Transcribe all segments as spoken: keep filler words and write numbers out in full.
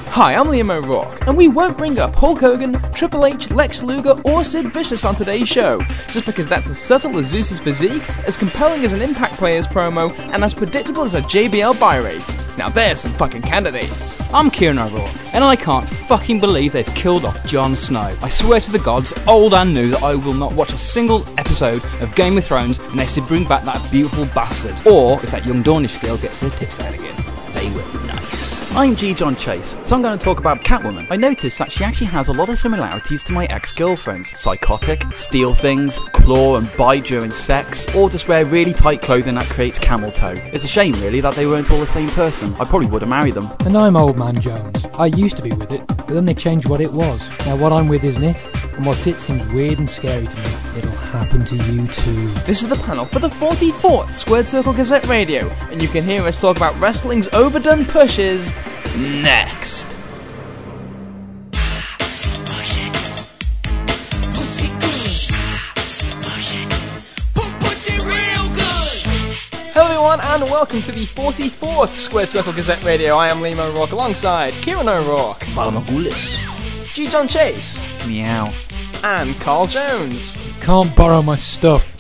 Hi, I'm Liam O'Rourke, and we won't bring up Hulk Hogan, Triple H, Lex Luger, or Sid Vicious on today's show, just because that's as subtle as Zeus's physique, as compelling as an Impact Player's promo, and as predictable as a J B L buy rate. Now there's some fucking candidates. I'm Kieran O'Rourke, and I can't fucking believe they've killed off Jon Snow. I swear to the gods, old and new, that I will not watch a single episode of Game of Thrones unless they bring back that beautiful bastard, or if that young Dornish girl gets her tits out again. They were nice. I'm G. John Chase, so I'm going to talk about Catwoman. I noticed that she actually has a lot of similarities to my ex-girlfriends. Psychotic, steal things, claw and bite during sex, or just wear really tight clothing that creates camel toe. It's a shame really that they weren't all the same person. I probably would have married them. And I'm Old Man Jones. I used to be with it, but then they changed what it was. Now what I'm with isn't it, and what's it seems weird and scary to me. It'll happen to you too. This is the panel for the forty-fourth Squared Circle Gazette Radio, and you can hear us talk about wrestling's overdone pushes next. Hello everyone, and welcome to the forty-fourth Squared Circle Gazette Radio. I am Liam O'Rourke alongside Kieran O'Rourke, Balamagulis. G. John Chase, Meow. and Carl Jones. Can't borrow my stuff.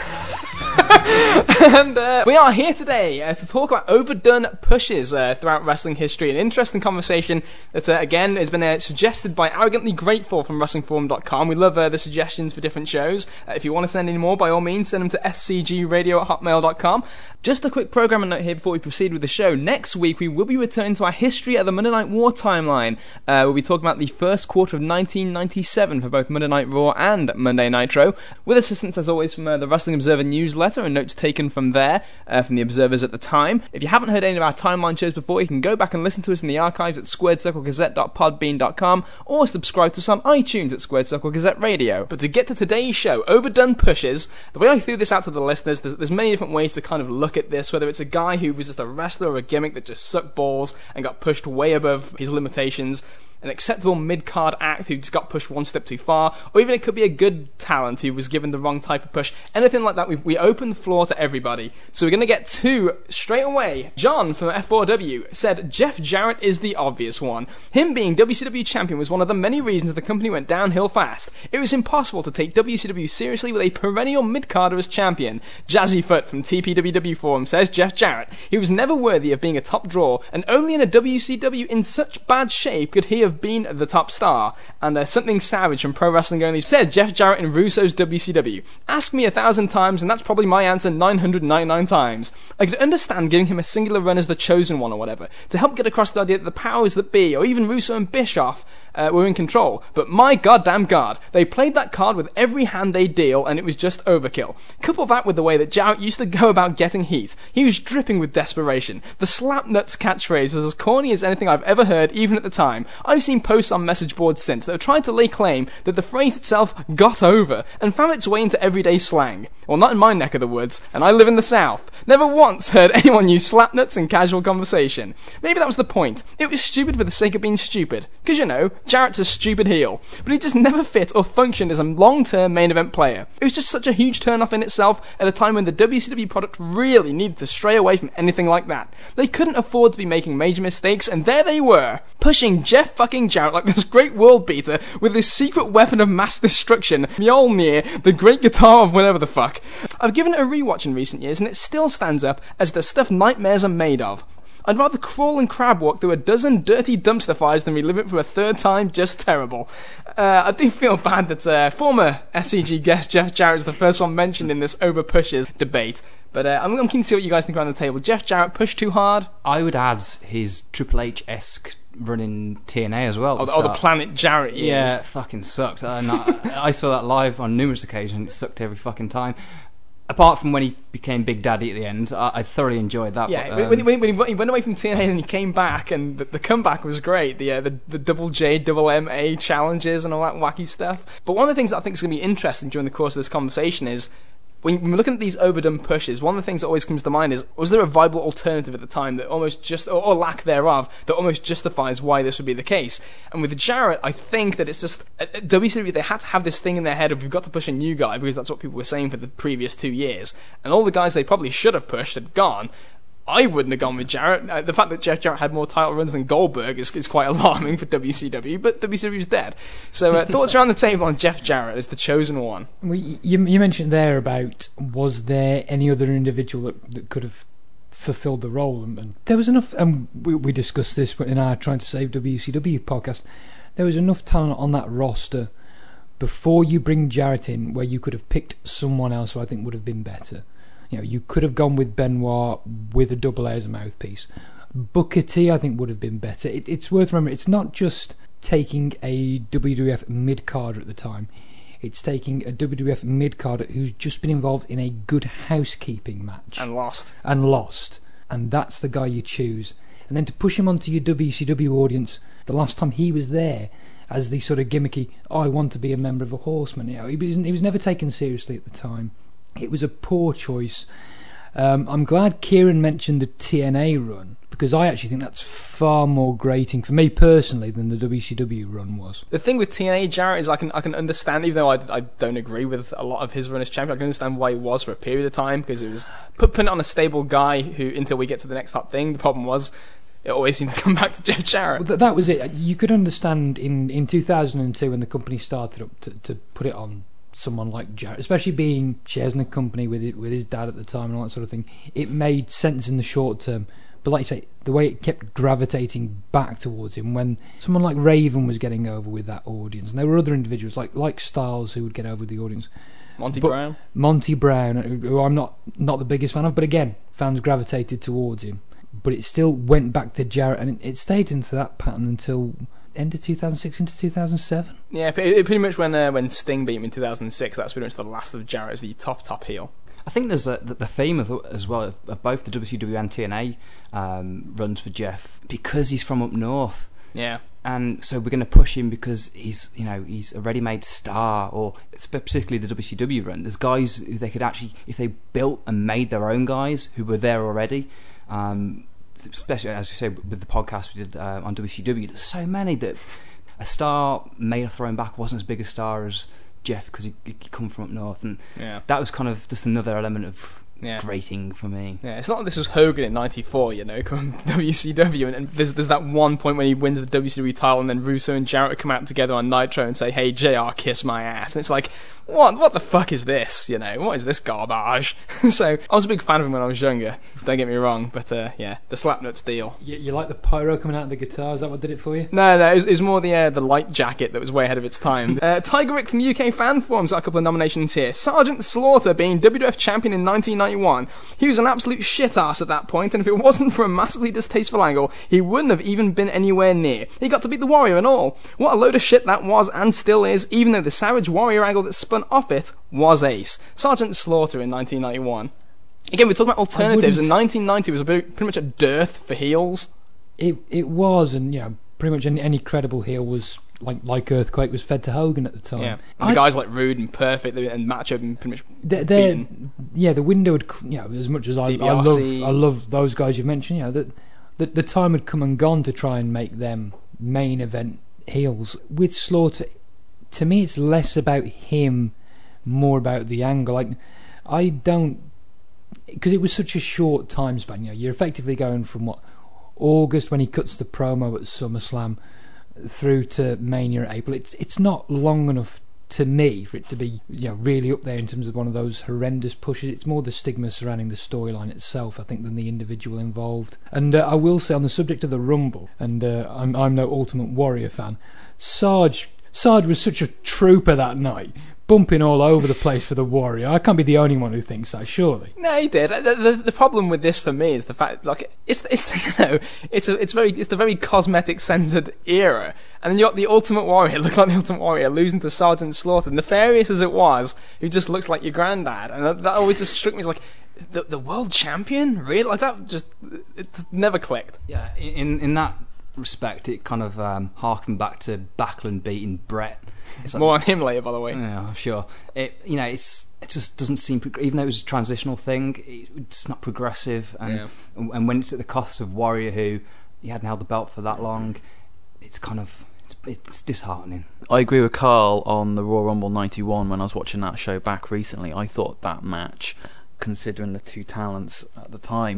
And uh, we are here today uh, to talk about overdone pushes uh, throughout wrestling history. An interesting conversation that, uh, again, has been uh, suggested by Arrogantly Grateful from Wrestling Forum dot com. We love uh, the suggestions for different shows. Uh, if you want to send any more, by all means, send them to s c g radio at hotmail dot com. Just a quick programming note here before we proceed with the show. Next week, we will be returning to our History of the Monday Night War timeline. Uh, we'll be talking about the first quarter of nineteen ninety-seven for both Monday Night Raw and Monday Nitro, with assistance, as always, from uh, the Wrestling Observer newsletter and notes taken from there, uh, from the observers at the time. If you haven't heard any of our timeline shows before, you can go back and listen to us in the archives at squared circle gazette dot podbean dot com, or subscribe to us on iTunes at Squared Circle Gazette Radio. But to get to today's show, overdone pushes, the way I threw this out to the listeners, there's, there's many different ways to kind of look at this, whether it's a guy who was just a wrestler or a gimmick that just sucked balls and got pushed way above his limitations, an acceptable mid-card act who just got pushed one step too far, or even it could be a good talent who was given the wrong type of push. Anything like that, we, we open the floor to everybody. So we're going to get two straight away. John from F four W said Jeff Jarrett is the obvious one. Him being W C W champion was one of the many reasons the company went downhill fast. It was impossible to take W C W seriously with a perennial mid-carder as champion. Jazzy Foot from T P W W Forum says Jeff Jarrett. He was never worthy of being a top draw, and only in a W C W in such bad shape could he have been the top star. And uh, Something Savage from Pro Wrestling Only said Jeff Jarrett in Russo's W C W. Ask me a thousand times, and that's probably my answer nine hundred ninety-nine times. I could understand giving him a singular run as the chosen one or whatever, to help get across the idea that the powers that be, or even Russo and Bischoff, uh, were in control. But my goddamn god, they played that card with every hand they deal, and it was just overkill. Couple that with the way that Jarrett used to go about getting heat. He was dripping with desperation. The slap nuts catchphrase was as corny as anything I've ever heard, even at the time. I've seen posts on message boards since that have tried to lay claim that the phrase itself got over, and found its way into everyday slang. Well, not in my neck of the woods, and I live in the South. Never once heard anyone use slap nuts in casual conversation. Maybe that was the point. It was stupid for the sake of being stupid. Because, you know, Jarrett's a stupid heel. But he just never fit or functioned as a long-term main event player. It was just such a huge turn-off in itself at a time when the W C W product really needed to stray away from anything like that. They couldn't afford to be making major mistakes, and there they were, pushing Jeff fucking Jarrett like this great world beater with this secret weapon of mass destruction, Mjolnir, the great guitar of whatever the fuck. I've given it a rewatch in recent years, and it still stands up as the stuff nightmares are made of. I'd rather crawl and crab walk through a dozen dirty dumpster fires than relive it for a third time. Just terrible. Uh, I do feel bad that uh, former S C G guest Jeff Jarrett is the first one mentioned in this over pushes debate. But uh, I'm, I'm keen to see what you guys think around the table. Jeff Jarrett pushed too hard? I would add his Triple H-esque run in T N A as well. Oh, the, oh, the Planet Jarrett years. Yeah, it fucking sucked. And I, I saw that live on numerous occasions. It sucked every fucking time. Apart from when he became Big Daddy at the end, I, I thoroughly enjoyed that. Yeah, but, um, when, when, when he went away from T N A and he came back, and the, the comeback was great. The, uh, the the double J, double M A challenges and all that wacky stuff. But one of the things that I think is going to be interesting during the course of this conversation is, when we're looking at these overdone pushes, one of the things that always comes to mind is, was there a viable alternative at the time that almost just, or, or lack thereof, that almost justifies why this would be the case? And with Jarrett, I think that it's just, at W C W, they had to have this thing in their head of, we've got to push a new guy, because that's what people were saying for the previous two years. And all the guys they probably should have pushed had gone. I wouldn't have gone with Jarrett. Uh, the fact that Jeff Jarrett had more title runs than Goldberg is, is quite alarming for W C W, but W C W's dead. So uh, thoughts around the table on Jeff Jarrett as the chosen one? Well, you, you mentioned there about was there any other individual that, that could have fulfilled the role, and, and there was enough, and we, we discussed this in our Trying to Save W C W podcast, there was enough talent on that roster before you bring Jarrett in where you could have picked someone else who I think would have been better. You know, you could have gone with Benoit with a double A as a mouthpiece. Booker T, I think, would have been better. It, it's worth remembering, it's not just taking a W W F mid-carder at the time. It's taking a W W F mid-carder who's just been involved in a good housekeeping match. And lost. And lost. And that's the guy you choose. And then to push him onto your W C W audience, the last time he was there, as the sort of gimmicky, oh, I want to be a member of a Horseman. You know, he was, he was never taken seriously at the time. It was a poor choice. Um, I'm glad Kieran mentioned the T N A run, because I actually think that's far more grating for me personally than the W C W run was. The thing with T N A Jarrett is I can I can understand, even though I, I don't agree with a lot of his run as champion, I can understand why he was for a period of time, because it was put, putting it on a stable guy who, until we get to the next top thing, the problem was it always seems to come back to Jeff Jarrett. Well, th- that was it. You could understand in, in two thousand two when the company started up to, to put it on someone like Jarrett, especially being shares in the company with it, with his dad at the time and all that sort of thing. It made sense in the short term, but like you say, the way it kept gravitating back towards him when someone like Raven was getting over with that audience, and there were other individuals like like Styles who would get over with the audience. Monty but Brown, Monty Brown, who I'm not not the biggest fan of, but again, fans gravitated towards him. But it still went back to Jarrett, and it, it stayed into that pattern until end of two thousand six into two thousand seven. Yeah, it, it pretty much when uh, when Sting beat him in two thousand six, that's pretty much the last of Jarrett as the top top heel. I think there's a, the theme of, as well of both the W C W and T N A um, runs for Jeff, because he's from up north. Yeah, and so we're going to push him because he's, you know, he's a ready-made star, or specifically the W C W run. There's guys who they could actually, if they built and made their own guys who were there already. Um, especially as we say with the podcast we did uh, on W C W, there's so many that a star made or thrown back wasn't as big a star as Jeff because he, he come from up north, and yeah. that was kind of just another element of yeah. grating for me. Yeah, it's not like this was Hogan in ninety-four, you know, coming to W C W, and, and there's, there's that one point when he wins the W C W title, and then Russo and Jarrett come out together on Nitro and say, "Hey, J R, kiss my ass," and it's like, what what the fuck is this, you know, what is this garbage? So I was a big fan of him when I was younger, don't get me wrong, but uh, yeah, the Slapnuts deal. You, you like the pyro coming out of the guitar, is that what did it for you? No, no, it was, it was more the uh, the light jacket that was way ahead of its time. uh, Tiger Rick from the U K Fan Forums got a couple of nominations here. Sergeant Slaughter being W W F champion in nineteen ninety-one. He was an absolute shit-ass at that point, and if it wasn't for a massively distasteful angle, he wouldn't have even been anywhere near. He got to beat the Warrior and all. What a load of shit that was, and still is, even though the Savage Warrior angle that spun off it was ace. Sergeant Slaughter in nineteen ninety-one. Again, we're talking about alternatives, and nineteen ninety was a bit, pretty much a dearth for heels. It it was, and you know, pretty much any, any credible heel was like like Earthquake was fed to Hogan at the time. Yeah, and the guys like Rude and Perfect and Macho and pretty much they're, they're, yeah, the window had, you know, as much as I, I love I love those guys you mentioned, you know, that the, the time had come and gone to try and make them main event heels. With Slaughter, to me, it's less about him, more about the angle. Like, I don't, because it was such a short time span. You know, you're effectively going from what August when he cuts the promo at SummerSlam through to Mania at April. It's it's not long enough to me for it to be, you know, really up there in terms of one of those horrendous pushes. It's more the stigma surrounding the storyline itself, I think, than the individual involved. And uh, I will say on the subject of the Rumble, and uh, I'm I'm no Ultimate Warrior fan, Sarge Sarge was such a trooper that night, bumping all over the place for the Warrior. I can't be the only one who thinks that, surely. No, he did. The, the, the problem with this for me is the fact, like, it's it's you know, it's a, it's very it's the very cosmetic centered era, and then you got the Ultimate Warrior, look like the Ultimate Warrior, losing to Sergeant Slaughter, nefarious as it was, who just looks like your granddad, and that, that always just struck me as like, the the world champion, really? Like that just it never clicked. Yeah, in in that respect, it kind of um, harkened back to Backlund beating Brett. It's like, more on him later, by the way. Yeah, sure. It you know it's it just doesn't seem, even though it was a transitional thing, it's not progressive, and yeah. and when it's at the cost of Warrior, who he hadn't held the belt for that long, it's kind of it's, it's disheartening. I agree with Carl on the Royal Rumble ninety-one. When I was watching that show back recently, I thought that match, considering the two talents at the time,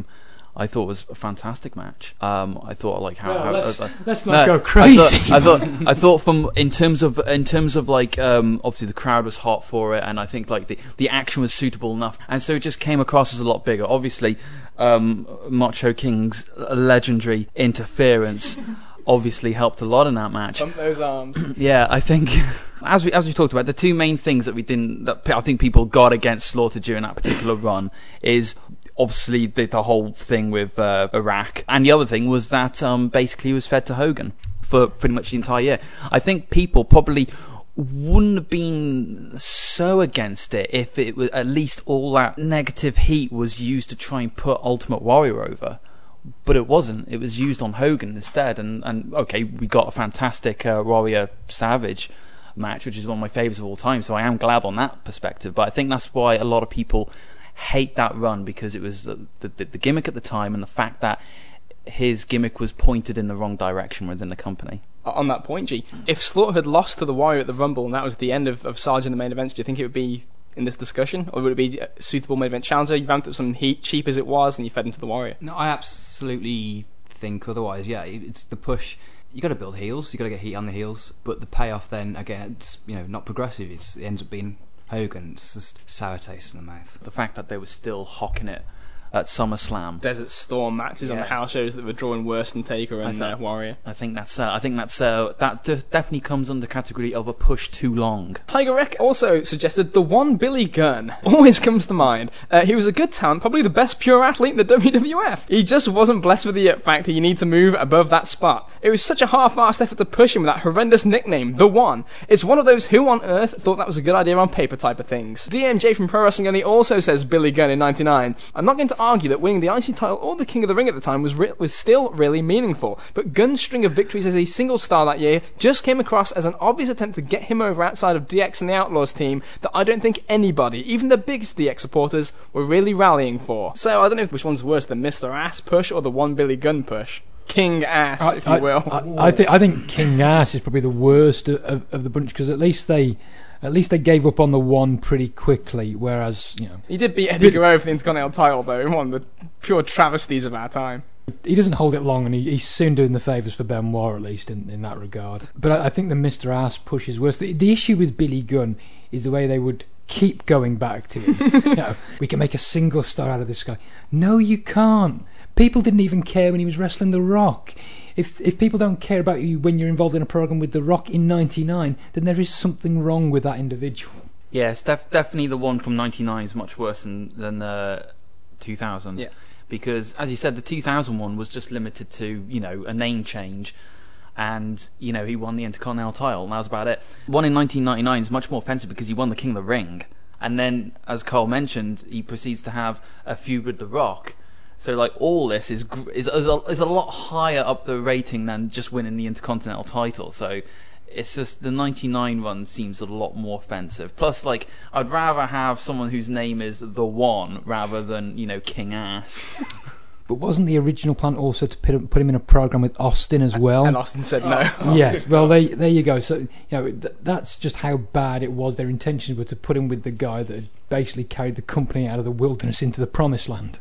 I thought was a fantastic match. Um, I thought like how, well, how let's, uh, let's not no, go crazy. I thought, I thought I thought from in terms of in terms of like um, obviously the crowd was hot for it, and I think like the the action was suitable enough, and so it just came across as a lot bigger. Obviously, um, Macho King's legendary interference obviously helped a lot in that match. Pump those arms. Yeah, I think as we as we talked about, the two main things that we didn't that I think people got against Slaughter during that particular run is obviously the, the whole thing with uh, Iraq, and the other thing was that um, basically he was fed to Hogan for pretty much the entire year. I think people probably wouldn't have been so against it if it was at least all that negative heat was used to try and put Ultimate Warrior over. But it wasn't. It was used on Hogan instead. And, and okay, we got a fantastic uh, Warrior Savage match, which is one of my favourites of all time, so I am glad on that perspective. But I think that's why a lot of people hate that run, because it was the, the, the gimmick at the time, and the fact that his gimmick was pointed in the wrong direction within the company. On that point, G, if Slaughter had lost to the Warrior at the Rumble and that was the end of, of Sarge in the main events, do you think it would be in this discussion, or would it be a suitable main event challenger? You ramped up some heat, cheap as it was, and you fed into the Warrior. No, I absolutely think otherwise. Yeah, it's the push. You got to build heels. You got to get heat on the heels, but the payoff then again, it's you know not progressive. It's, it ends up being Hogan. It's just sour taste in the mouth. The fact that they were still hocking it at SummerSlam, Desert Storm matches yeah. on the house shows that were drawing worse than Taker and th- uh, Warrior. I think that's uh, I think that's uh, that d- definitely comes under the category of a push too long. Tiger Rick also suggested the one Billy Gunn always comes to mind. Uh, he was a good talent, probably the best pure athlete in the W W F. He just wasn't blessed with the it factor. You need to move above that spot. It was such a half-assed effort to push him with that horrendous nickname, The One. It's one of those who on earth thought that was a good idea on paper type of things. D M J from Pro Wrestling Only also says Billy Gunn in ninety-nine. I'm not going to argue that winning the I C title or the King of the Ring at the time was re- was still really meaningful, but Gunn's string of victories as a single star that year just came across as an obvious attempt to get him over outside of D X and the Outlaws team that I don't think anybody, even the biggest D X supporters, were really rallying for. So I don't know which one's worse, the Mister Ass push or the one Billy Gunn push. King Ass, I, if you I, will. I, I think I think King Ass is probably the worst of, of, of the bunch, because at least they At least they gave up on the one pretty quickly, whereas, you know... He did beat Eddie Guerrero for the Intercontinental title, though, in one of the pure travesties of our time. He doesn't hold it long, and he, he's soon doing the favours for Benoit, at least, in, in that regard. But I, I think the Mister Ass push is worse. The, the issue with Billy Gunn is the way they would keep going back to him. You know, we can make a single star out of this guy. No, you can't. People didn't even care when he was wrestling The Rock. If if people don't care about you when you're involved in a program with The Rock in ninety-nine, then there is something wrong with that individual. Yes, def- definitely the one from ninety-nine is much worse than than uh, two thousand. Yeah. Because, as you said, the two thousand one was just limited to, you know, a name change, and, you know, he won the Intercontinental title, and that was about it. One in nineteen ninety-nine is much more offensive because he won the King of the Ring, and then, as Carl mentioned, he proceeds to have a feud with The Rock. So, like, all this is is is a, is a lot higher up the rating than just winning the Intercontinental title. So, it's just the ninety-nine run seems a lot more offensive. Plus, like, I'd rather have someone whose name is The One rather than, you know, King Ass. But wasn't the original plan also to put him, put him in a program with Austin as well? And Austin said no. Oh, yes, well, they, there you go. So, you know, th- that's just how bad it was. Their intentions were to put him with the guy that had basically carried the company out of the wilderness into the promised land.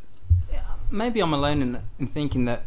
Maybe I'm alone in, in thinking that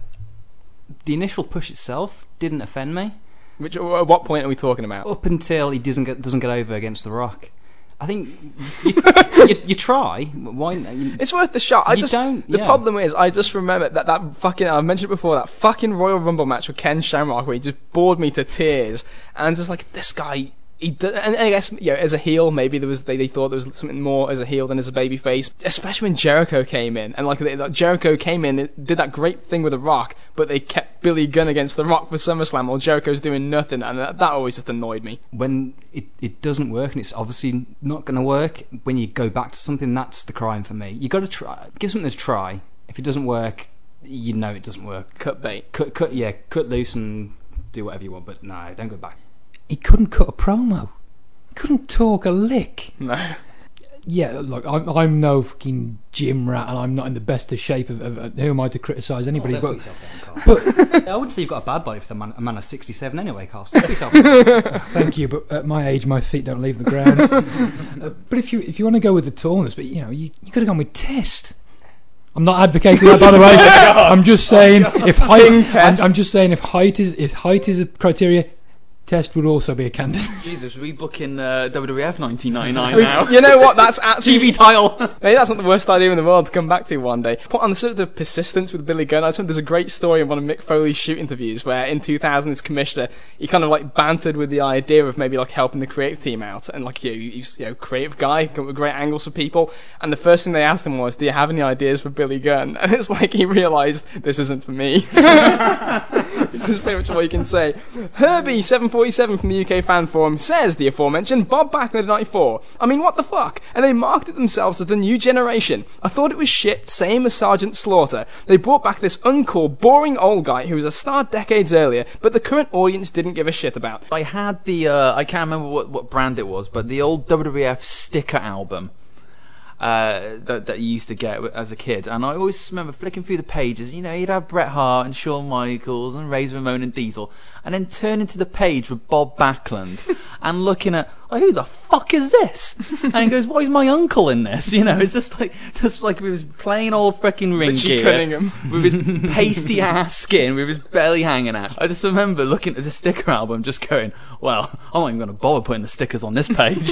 the initial push itself didn't offend me. Which, at what point are we talking about? Up until he doesn't get doesn't get over against The Rock. I think you, you, you try. Why? You, it's worth the shot. I you just don't, the yeah. problem is I just remember that that fucking I mentioned it before, that fucking Royal Rumble match with Ken Shamrock where he just bored me to tears, and just like this guy. He do, and, and I guess, you know, as a heel, maybe there was they, they thought there was something more as a heel than as a babyface. Especially when Jericho came in, and like, they, like Jericho came in, and did that great thing with The Rock, but they kept Billy Gunn against The Rock for SummerSlam while Jericho's doing nothing, and that, that always just annoyed me. When it, it doesn't work, and it's obviously not going to work, when you go back to something, that's the crime for me. You got to try, give something a try. If it doesn't work, you know it doesn't work. Cut bait. Cut, cut, yeah, cut loose and do whatever you want. But no, don't go back. He couldn't cut a promo. He couldn't talk a lick. No. Yeah, look, I'm, I'm no fucking gym rat, and I'm not in the best of shape. Of, of, of who am I to criticise anybody? Oh, but, don't put yourself down, Carl. But I wouldn't say you've got a bad body for the man, a man of sixty-seven anyway, Carl. Don't put yourself down. Thank you, but at my age, my feet don't leave the ground. uh, but if you if you want to go with the tallness, but you know, you you could have gone with Test. I'm not advocating that, by the way. I'm just saying oh, if height, I'm, I'm just saying if height is if height is a criteria, Test would also be a candidate. Jesus, we booking uh, W W F nineteen ninety-nine now. You know what? That's actually T V title. Maybe that's not the worst idea in the world to come back to one day. But on the subject of persistence with Billy Gunn, I think there's a great story in one of Mick Foley's shoot interviews where in two thousand as commissioner, he kind of like bantered with the idea of maybe like helping the creative team out and like you, you, you know, creative guy, come up with great angles for people. And the first thing they asked him was, "Do you have any ideas for Billy Gunn?" And it's like he realised this isn't for me. This is pretty much all you can say. Herbie seven forty-seven from the U K fan forum says the aforementioned Bob Backlund ninety-four. I mean, what the fuck? And they marketed themselves as the new generation. I thought it was shit, same as Sergeant Slaughter. They brought back this uncool, boring old guy who was a star decades earlier, but the current audience didn't give a shit about. I had the, uh, I can't remember what, what brand it was, but the old W W F sticker album. Uh, that, that you used to get as a kid, and I always remember flicking through the pages. You know, you'd have Bret Hart and Shawn Michaels and Razor Ramon and Diesel, and then turning to the page with Bob Backlund and looking at, oh, who the fuck is this? And he goes, why is my uncle in this? You know, it's just like just like with his plain old freaking ring Richie gear, Cunningham. with his pasty ass skin, with his belly hanging out. I just remember looking at the sticker album, just going, well, I'm not even going to bother putting the stickers on this page.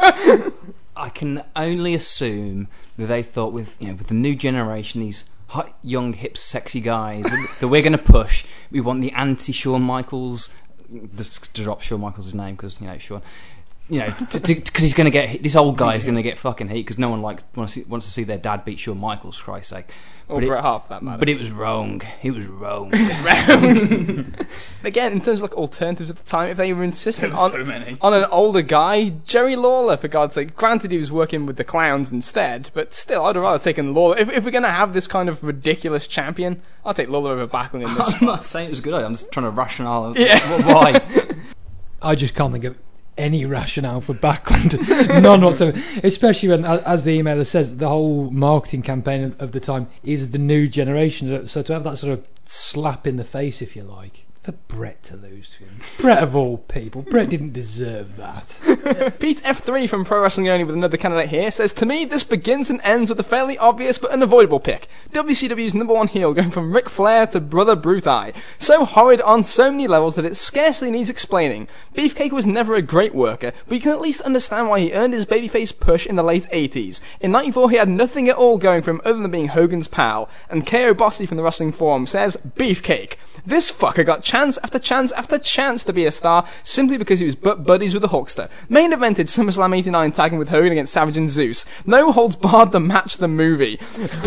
I can only assume that they thought with you know with the new generation, these hot, young, hip, sexy guys that we're going to push. We want the anti Shawn Michaels. Just to drop Shawn Michaels' name because you know Shawn, you know, because he's going to get this old guy is going to get fucking heat because no one likes wants to see, wants to see their dad beat Shawn Michaels. For Christ's sake. Or Bret Hart, for that matter. But it was wrong. It was wrong. wrong. Again, in terms of like alternatives at the time, if they were insistent on, so many. on an older guy, Jerry Lawler, for God's sake. Granted, he was working with the Clowns instead, but still, I'd rather take in Lawler. If, if we're going to have this kind of ridiculous champion, I'll take Lawler over Backlund in this. I'm not saying it was a good idea. I'm just trying to rationale Yeah. why. I just can't think of any rationale for Backlund, none whatsoever. Especially when, as the emailer says, the whole marketing campaign of the time is the new generation. So to have that sort of slap in the face, if you like, for Bret to lose to him, Bret of all people, Bret didn't deserve that. Pete F three from Pro Wrestling Only with another candidate here says, to me, this begins and ends with a fairly obvious but unavoidable pick. W C W's number one heel going from Ric Flair to Brother Brutai. So horrid on so many levels that it scarcely needs explaining. Beefcake was never a great worker, but you can at least understand why he earned his babyface push in the late eighties. In ninety-four, he had nothing at all going for him other than being Hogan's pal. And K O Bossy from the Wrestling Forum says, Beefcake. This fucker got chance after chance after chance to be a star simply because he was butt buddies with the Hulkster. Main evented SummerSlam eighty-nine tagging with Hogan against Savage and Zeus. No holds barred the match the movie.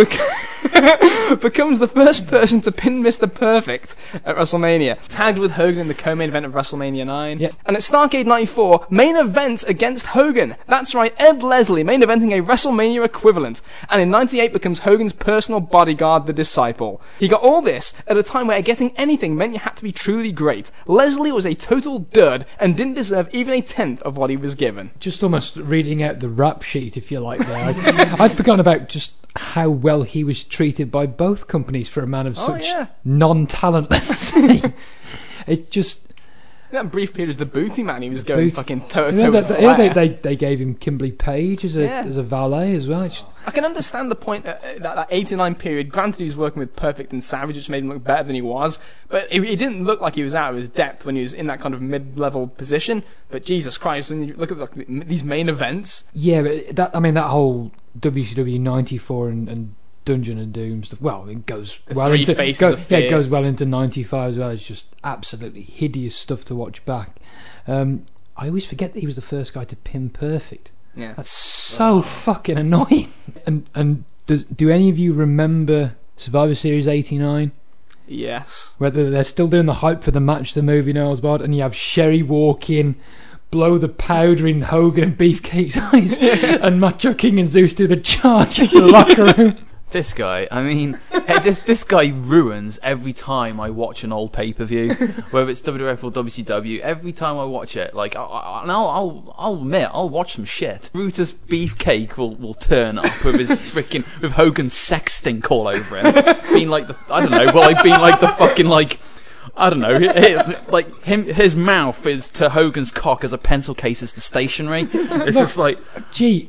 Bec- becomes the first person to pin Mister Perfect at WrestleMania. Tagged with Hogan in the co-main event of WrestleMania nine. Yep. And at Starrcade ninety-four, main events against Hogan. That's right, Ed Leslie main eventing a WrestleMania equivalent. And in ninety-eight becomes Hogan's personal bodyguard, the Disciple. He got all this at a time where getting anything meant you had to be truly great. Leslie was a total dud and didn't deserve even a tenth of what he was given. Just almost reading out the rap sheet, if you like, there. I, I'd forgotten about just how well he was treated by both companies for a man of Oh, such yeah. non-talent, let's say. It just... In that brief period as the booty man, he was going Boot- fucking toe to You know, toe with that- yeah, they, Flair. they, they gave him Kimberly Page as a Yeah. as a valet as well. It's, I can understand the point that that, that eighty-nine period, granted he was working with Perfect and Savage, which made him look better than he was, but it, it didn't look like he was out of his depth when he was in that kind of mid-level position. But Jesus Christ, when you look at like, these main events... yeah, but that I mean, that whole W C W ninety-four and, and Dungeon and Doom stuff, well, it goes The well three into faces go, of yeah, fear. it goes well into ninety-five as well. It's just absolutely hideous stuff to watch back. Um, I always forget that he was the first guy to pin Perfect. Yeah. That's so fucking annoying. And and does, do any of you remember Survivor Series eighty-nine? Yes. Whether they're still doing the hype for the match, the movie Noel's Bard, and you have Sherry walk in, blow the powder in Hogan and Beefcake's eyes, and Macho King and Zeus do the charge into the locker room. This guy, I mean, hey, this this guy ruins every time I watch an old pay per view, whether it's W W F or W C W. Every time I watch it, like, I, I, and I'll, I'll I'll admit, I'll watch some shit. Brutus Beefcake will, will turn up with his freaking with Hogan's sex stink all over him, being like the I don't know, well, like being like the fucking like. I don't know, it, it, like him, his mouth is to Hogan's cock as a pencil case is to stationery. It's just like, Gee,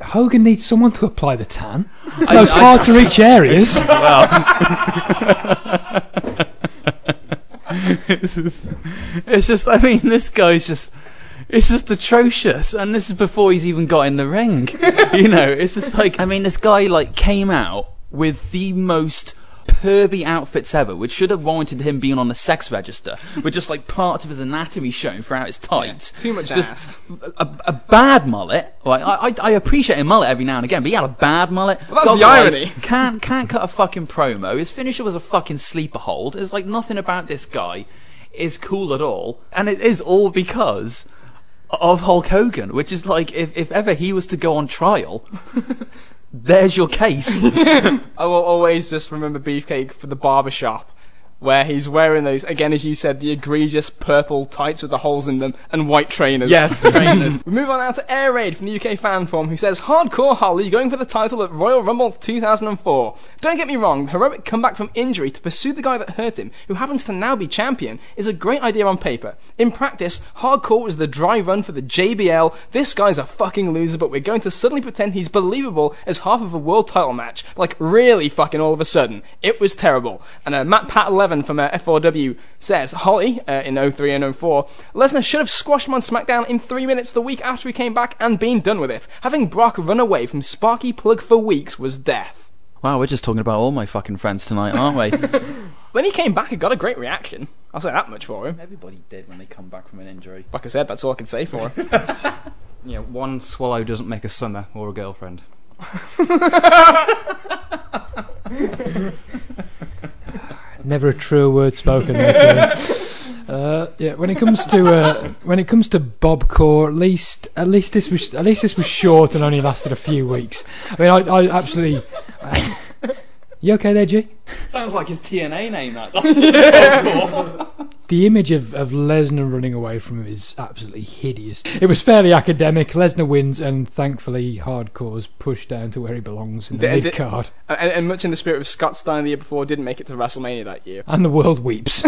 Hogan needs someone to apply the tan. Those hard to reach areas. Well, it's, just, it's just, I mean, this guy's just, it's just atrocious, and this is before he's even got in the ring. You know, it's just like, I mean, this guy like came out with the most pervy outfits ever, which should have warranted him being on the sex register, with just like parts of his anatomy showing throughout his tights. Yeah, too much just ass. A, a bad mullet. Like, I, I, I appreciate a mullet every now and again, but he had a bad mullet. Well, that's God the knows, irony. Can't can't cut a fucking promo. His finisher was a fucking sleeper hold. There's like nothing about this guy is cool at all, and it is all because of Hulk Hogan, which is like, if if ever he was to go on trial. There's your case. I will always just remember Beefcake for the barbershop, where he's wearing those, again, as you said, the egregious purple tights with the holes in them, and white trainers. Yes, trainers. We move on now to Air Raid from the U K fan forum, who says, Hardcore Holly going for the title at Royal Rumble two thousand four. Don't get me wrong, the heroic comeback from injury to pursue the guy that hurt him, who happens to now be champion, is a great idea on paper. In practice, Hardcore was the dry run for the J B L. This guy's a fucking loser, but we're going to suddenly pretend he's believable as half of a world title match. Like, really fucking all of a sudden. It was terrible. And uh, Matt Pat eleven from uh, F four W says, Holly, uh, in oh three and oh four, Lesnar should have squashed him on SmackDown in three minutes the week after he came back and been done with it. Having Brock run away from Sparky Plug for weeks was death. Wow, we're just talking about all my fucking friends tonight, aren't we? When he came back, it got a great reaction. I'll say that much for him. Everybody did when they come back from an injury. Like I said, that's all I can say for him. You know, one swallow doesn't make a summer or a girlfriend. Never a truer word spoken there. Uh, yeah, when it comes to uh, when it comes to Bob Core, at least at least this was at least this was short and only lasted a few weeks. I mean, I, I absolutely. I, you okay there, G? Sounds like his T N A name, that. The image of, of Lesnar running away from him is absolutely hideous. It was fairly academic. Lesnar wins, and thankfully, Hardcore's pushed down to where he belongs in the D- mid card. And, and much in the spirit of Scott Steiner the year before, didn't make it to WrestleMania that year. And the world weeps.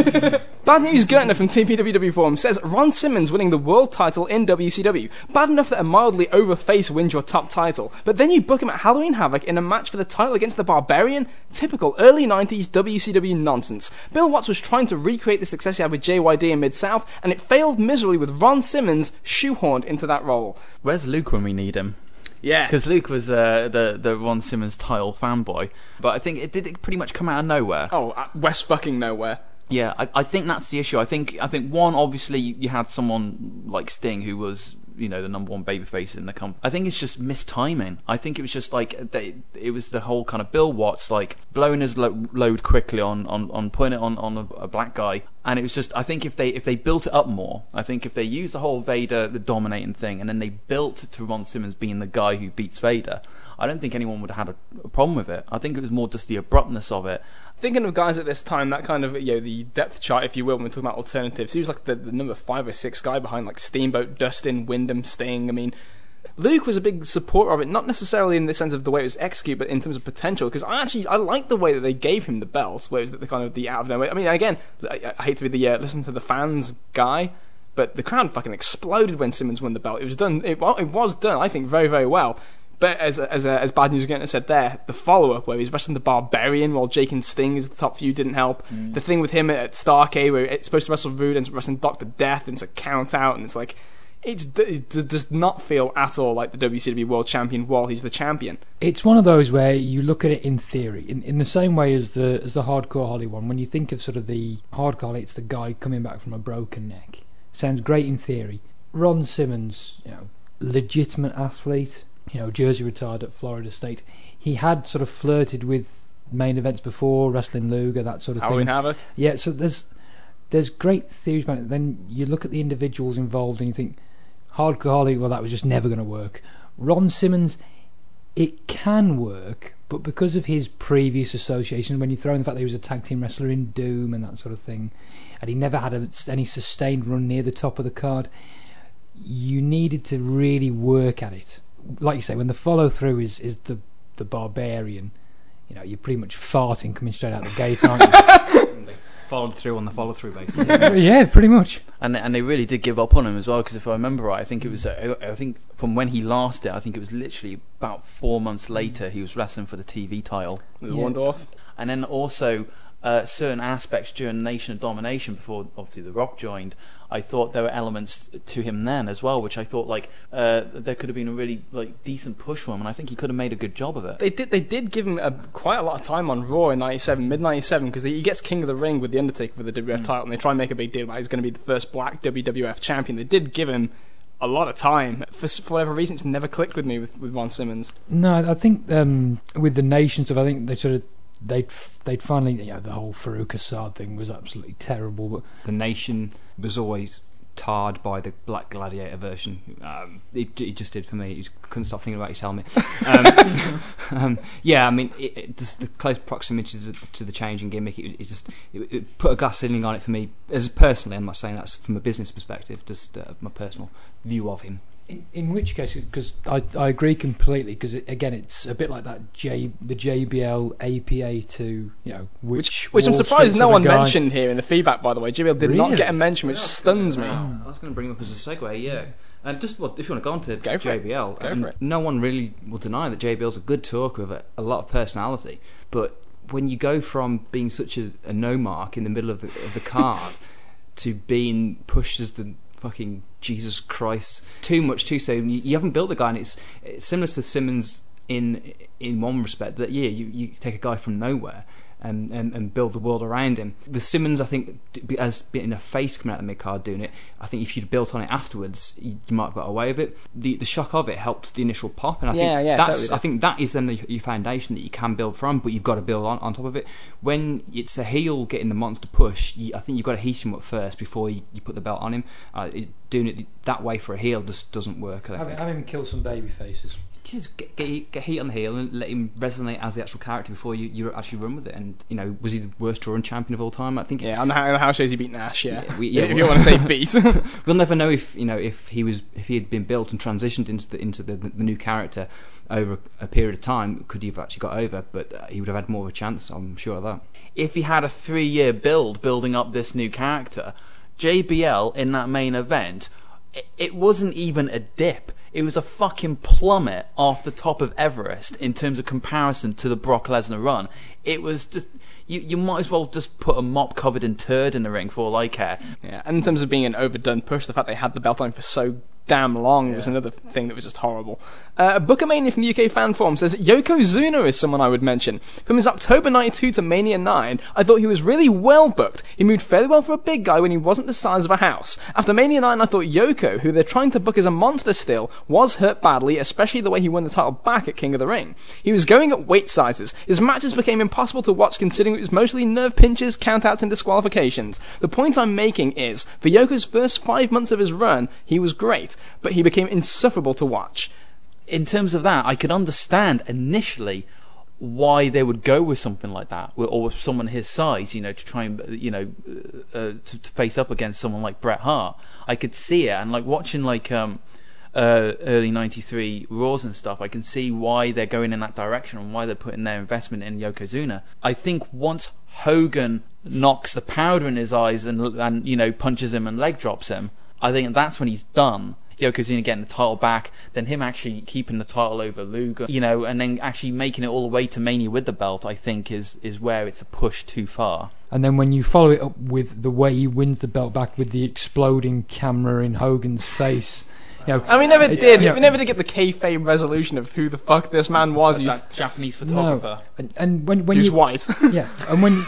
Bad News Gertner from T P W W Forum says Ron Simmons winning the world title in W C W. Bad enough that a mildly over face wins your top title, but then you book him at Halloween Havoc in a match for the title against the Barbarian? Typical early nineties W C W nonsense. Bill Watts was trying to recreate the success he had with J Y D in Mid-South, and it failed miserably with Ron Simmons shoehorned into that role. Where's Luke when we need him? Yeah. Because Luke was uh, the the Ron Simmons title fanboy, but I think it did it pretty much come out of nowhere. Oh, uh, West fucking nowhere. Yeah, I, I think that's the issue. I think I think one, obviously you had someone like Sting who was, you know, the number one babyface in the company. I think it's just mistiming. I think it was just like they, it was the whole kind of Bill Watts like blowing his lo- load quickly on, on, on putting it on, on a, a black guy, and it was just, I think if they if they built it up more, I think if they used the whole Vader the dominating thing, and then they built to Ron Simmons being the guy who beats Vader, I don't think anyone would have had a, a problem with it. I think it was more just the abruptness of it. Thinking of guys at this time, that kind of, you know, the depth chart, if you will, when we're talking about alternatives, he was like the, the number five or six guy behind like Steamboat, Dustin, Wyndham, Sting. I mean, Luke was a big supporter of it, not necessarily in the sense of the way it was executed, but in terms of potential, because I actually, I like the way that they gave him the belts, where it was the kind of the out of nowhere. I mean, again, I, I hate to be the uh, listen to the fans guy, but the crowd fucking exploded when Simmons won the belt. It was done, it, well, it was done, I think, very, very well. But as as uh, as Bad News Gertner said there, the follow-up where he's wrestling the Barbarian while Jake and Sting is the top few didn't help. Mm. The thing with him at Starrcade where it's supposed to wrestle Rude and wrestling Doctor Death and it's a count out, and it's like, it's, it does not feel at all like the W C W World Champion while he's the champion. It's one of those where you look at it in theory, in, in the same way as the as the Hardcore Holly one. When you think of sort of the Hardcore Holly, it's the guy coming back from a broken neck. Sounds great in theory. Ron Simmons, you know, legitimate athlete. You know, Jersey retired at Florida State. He had sort of flirted with main events before, wrestling Luger, that sort of Halloween thing. Havoc. Yeah, so there's there's great theories about it. Then you look at the individuals involved and you think, Hardcore Holly, well, that was just never going to work. Ron Simmons, it can work, but because of his previous association, when you throw in the fact that he was a tag team wrestler in Doom and that sort of thing, and he never had a, any sustained run near the top of the card, you needed to really work at it. Like you say, when the follow through is, is the the Barbarian, you know, you're pretty much farting coming straight out the gate, aren't you? Followed through on the follow through, basically. Yeah, pretty much. And and they really did give up on him as well, because if I remember right, I think it was uh, I think from when he last did, I think it was literally about four months later he was wrestling for the T V title. With Yeah. Orndorff. And then also uh, certain aspects during Nation of Domination, before obviously The Rock joined, I thought there were elements to him then as well, which I thought like uh, there could have been a really like decent push for him, and I think he could have made a good job of it. They did. They did give him a, quite a lot of time on Raw in ninety-seven, mid ninety-seven, because he gets King of the Ring with the Undertaker for the W W F mm. title, and they try and make a big deal about he's going to be the first black W W F champion. They did give him a lot of time. For, for whatever reason, it's never clicked with me with, with Ron Simmons. No, I think um, with the Nation stuff, I think they sort of they'd they'd finally, you know, the whole Farouk Assad thing was absolutely terrible. But the Nation was always tarred by the Black Gladiator version. Um, it, it just did for me. You couldn't stop thinking about his helmet. Um, um, yeah, I mean, it, it just the close proximity to, to the changing gimmick. It, it just it, it put a glass ceiling on it for me. As personally, I'm not saying that's from a business perspective. Just uh, my personal view of him. In, in which case, because I, I agree completely, because it, again, it's a bit like that J the J B L A P A two, you know, which which, which I'm surprised no one guy. mentioned here in the feedback. By the way, J B L did really? not get a mention, which stuns me. I was going to bring up as a segue, yeah. And just well, if you want to go on to go J B L, go I mean, for it. No one really will deny that J B L's a good talker with a, a lot of personality, but when you go from being such a, a no mark in the middle of the, of the card to being pushed as the fucking Jesus Christ, too much too soon. You, you haven't built the guy, and it's, it's similar to Simmons in in one respect. That yeah, you, you take a guy from nowhere and, and and build the world around him. With Simmons, I think as being a face coming out of the mid card doing it, I think if you'd built on it afterwards, you, you might have got away with it. The the shock of it helped the initial pop, and I yeah, think yeah, that's totally. I think that is then the, your foundation that you can build from, but you've got to build on, on top of it. When it's a heel getting the monster push, you, I think you've got to heat him up first before you, you put the belt on him. Uh, it, doing it that way for a heel just doesn't work. I Have, think. have him kill some baby faces. Just get, get, get heat on the heel and let him resonate as the actual character before you, you actually run with it. And you know, was he the worst drawing champion of all time? I think. Yeah, on the, on the house shows he beat Nash. Yeah, yeah, we, yeah if you want to say beat, we'll never know if you know if he was if he had been built and transitioned into the into the, the, the new character over a period of time. Could he have actually got over? But uh, he would have had more of a chance. I'm sure of that. If he had a three-year build building up this new character, J B L in that main event, it, it wasn't even a dip. It was a fucking plummet off the top of Everest in terms of comparison to the Brock Lesnar run. It was just... You, you might as well just put a mop covered in turd in the ring for all I care. Yeah, and in terms of being an overdone push, the fact they had the belt on for so damn long yeah. was another thing that was just horrible. Uh, Bookermania from the U K fan forum says Yokozuna is someone I would mention. From his October ninety-two to Mania nine, I thought he was really well booked. He moved fairly well for a big guy when he wasn't the size of a house. After Mania nine, I thought Yoko, who they're trying to book as a monster still, was hurt badly, especially the way he won the title back at King of the Ring. He was going at weight sizes. His matches became impossible to watch considering it was mostly nerve pinches, countouts and disqualifications. The point I'm making is, for Yoko's first five months of his run, he was great, but he became insufferable to watch. In terms of that, I could understand initially why they would go with something like that, or with someone his size, you know, to try and, you know, uh, to, to face up against someone like Bret Hart. I could see it, and like watching like um, uh, early ninety-three Raws and stuff, I can see why they're going in that direction and why they're putting their investment in Yokozuna. I think once Hogan knocks the powder in his eyes and, and you know, punches him and leg drops him, I think that's when he's done. Yokozuna getting the title back, then him actually keeping the title over Luger, you know, and then actually making it all the way to Mania with the belt, I think is is where it's a push too far. And then when you follow it up with the way he wins the belt back with the exploding camera in Hogan's face. You know, and we never it, did. You know, we never did get the kayfabe resolution of who the fuck this man was. That, You that Japanese photographer. No. And, and when when who's you white. yeah, and when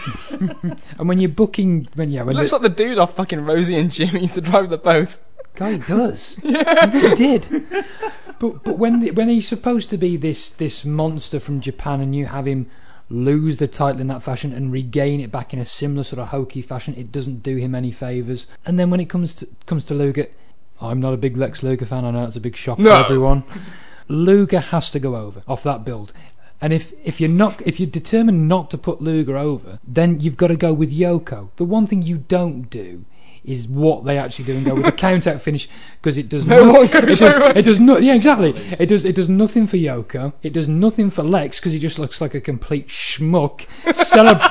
and when you're booking, when yeah, when It looks the, like the dude off fucking Rosie and Jimmy used to drive the boat. guy does. Yeah. He really did. But but when the, when he's supposed to be this this monster from Japan, and you have him lose the title in that fashion and regain it back in a similar sort of hokey fashion, it doesn't do him any favours. And then when it comes to comes to Luger, I'm not a big Lex Luger fan. I know it's a big shock no. to everyone. Luger has to go over off that build. And if, if you're not if you're determined not to put Luger over, then you've got to go with Yoko. The one thing you don't do is what they actually do and go with the count out finish, because it does no no, one it goes does, over. it does not yeah exactly it does it does nothing for Yoko, it does nothing for Lex because he just looks like a complete schmuck celeb-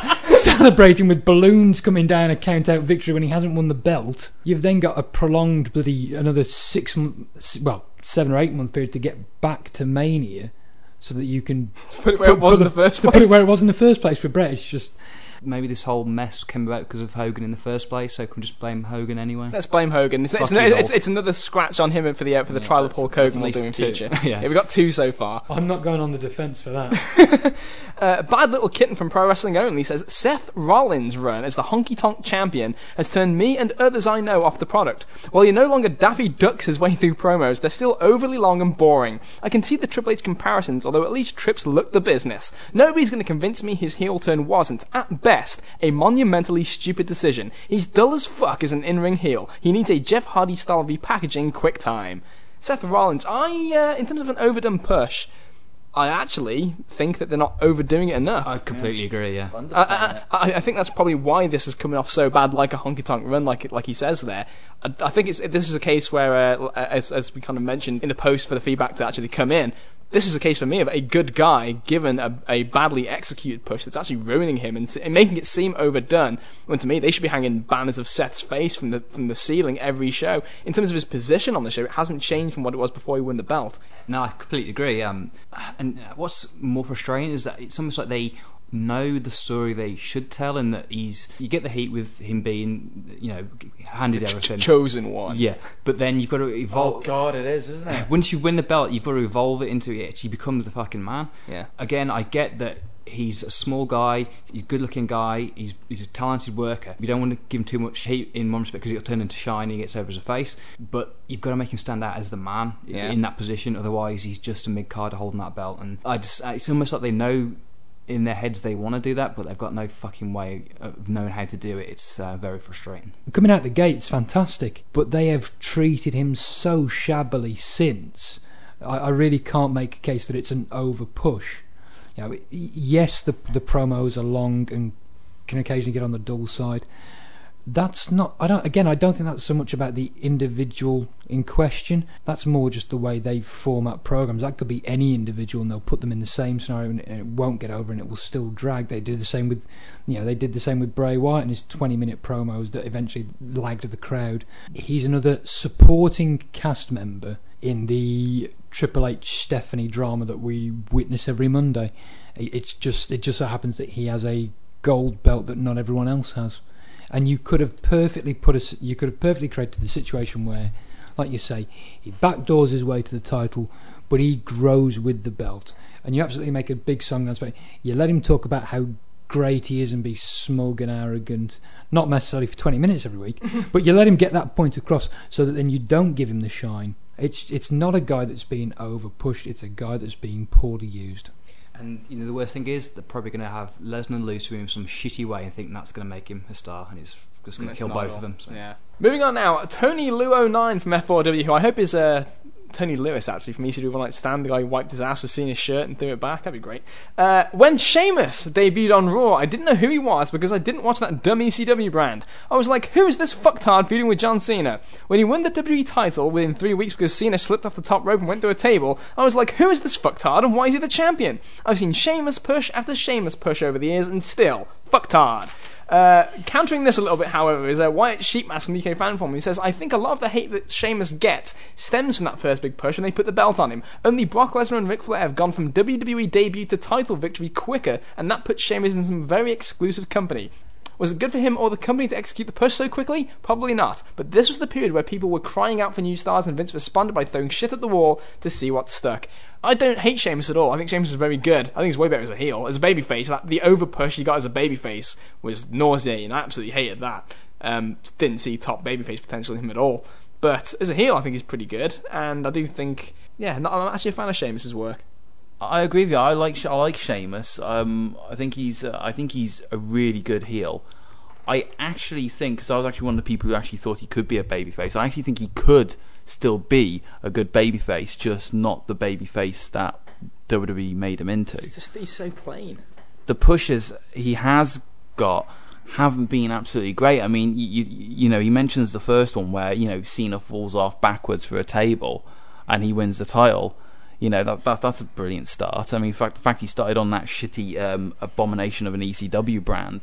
celebrating with balloons coming down a count-out victory when he hasn't won the belt. You've then got a prolonged bloody another six month, well, seven or eight month period to get back to Mania, so that you can put it where put, it was in the first place. To put it where it was in the first place for Bret. It's just. Maybe this whole mess came about because of Hogan in the first place, so can we just blame Hogan anyway? Let's blame Hogan. It's, it's, it's, it's another scratch on him for the for the yeah, trial of Hulk Hogan we'll do in future. Yes. Yeah, we've got two so far. I'm not going on the defence for that. uh, Bad Little Kitten from Pro Wrestling Only says, Seth Rollins' run as the Honky Tonk Champion has turned me and others I know off the product. While he no longer Daffy Ducks his way through promos, they're still overly long and boring. I can see the Triple H comparisons, although at least Trips looked the business. Nobody's going to convince me his heel turn wasn't, at best, a monumentally stupid decision. He's dull as fuck as an in-ring heel. He needs a Jeff Hardy style repackaging quick time. Seth Rollins, I, uh, in terms of an overdone push, I actually think that they're not overdoing it enough. I completely agree, yeah. I, I, I, I think that's probably why this is coming off so bad, like a honky tonk run, like like he says there. I, I think it's this is a case where, uh, as, as we kind of mentioned in the post for the feedback to actually come in, this is a case for me of a good guy given a, a badly executed push that's actually ruining him and, and making it seem overdone. When to me, they should be hanging banners of Seth's face from the from the ceiling every show. In terms of his position on the show, it hasn't changed from what it was before he won the belt. No, I completely agree. Um, and what's more frustrating is that it's almost like they know the story they should tell, and that he's you get the heat with him being, you know, handed everything, Ch- chosen one. Yeah, but then you've got to evolve. Oh God, it is, isn't it? Once you win the belt, you've got to evolve it into it. He becomes the fucking man. Yeah. Again, I get that he's a small guy, he's a good-looking guy, he's he's a talented worker. You don't want to give him too much heat in one respect because he'll turn into shiny, he gets over as a face. But you've got to make him stand out as the man yeah. in that position. Otherwise, he's just a mid-carder holding that belt. And I just, it's almost like they know in their heads they want to do that, but they've got no fucking way of knowing how to do it. It's uh, very frustrating. Coming out the gate's fantastic, but they have treated him so shabbily since. I, I really can't make a case that it's an over push. You know, yes, the the promos are long and can occasionally get on the dull side. That's not. I don't. Again, I don't think that's so much about the individual in question. That's more just the way they format programs. That could be any individual, and they'll put them in the same scenario, and it won't get over, and it will still drag. They did the same with, you know, they did the same with Bray Wyatt and his twenty-minute promos that eventually lagged the crowd. He's another supporting cast member in the Triple H Stephanie drama that we witness every Monday. It's just it just so happens that he has a gold belt that not everyone else has. And you could have perfectly put a, you could have perfectly created the situation where, like you say, he backdoors his way to the title, but he grows with the belt. And you absolutely make a big song about it. You let him talk about how great he is and be smug and arrogant, not necessarily for twenty minutes every week, but you let him get that point across so that then you don't give him the shine. It's it's not a guy that's being over pushed. It's a guy that's being poorly used. And you know the worst thing is they're probably going to have Lesnar lose to him some shitty way and think that's going to make him a star, and it's just going to kill both of them. So. Yeah. Moving on now, Tony Lou oh nine from F four W, who I hope is uh, Tony Lewis actually from E C W One Night Stand, the guy who wiped his ass with seeing his shirt and threw it back. That'd be great. Uh, when Sheamus debuted on Raw, I didn't know who he was because I didn't watch that dumb E C W brand. I was like, who is this fucktard feuding with John Cena? When he won the W W E title within three weeks because Cena slipped off the top rope and went through a table, I was like, who is this fucktard and why is he the champion? I've seen Sheamus push after Sheamus push over the years and still, fucktard. Uh, countering this a little bit, however, is uh, Wyatt Sheepmask from U K Fan Forum, who says, I think a lot of the hate that Sheamus gets stems from that first big push when they put the belt on him. Only Brock Lesnar and Ric Flair have gone from W W E debut to title victory quicker, and that puts Sheamus in some very exclusive company. Was it good for him or the company to execute the push so quickly? Probably not. But this was the period where people were crying out for new stars, and Vince responded by throwing shit at the wall to see what stuck. I don't hate Sheamus at all. I think Sheamus is very good. I think he's way better as a heel. As a babyface, like, the over push he got as a babyface was nauseating. I absolutely hated that. Um, didn't see top babyface potential in him at all. But as a heel, I think he's pretty good. And I do think, yeah, I'm actually a fan of Sheamus's work. I agree with you. I like I like Sheamus. Um, I think he's uh, I think he's a really good heel. I actually think, because I was actually one of the people who actually thought he could be a babyface. I actually think he could still be a good babyface, just not the babyface that W W E made him into. It's just he's so plain. The pushes he has got haven't been absolutely great. I mean, you, you you know, he mentions the first one where, you know, Cena falls off backwards for a table and he wins the title. You know, that, that that's a brilliant start. I mean, in fact, the fact he started on that shitty um, abomination of an E C W brand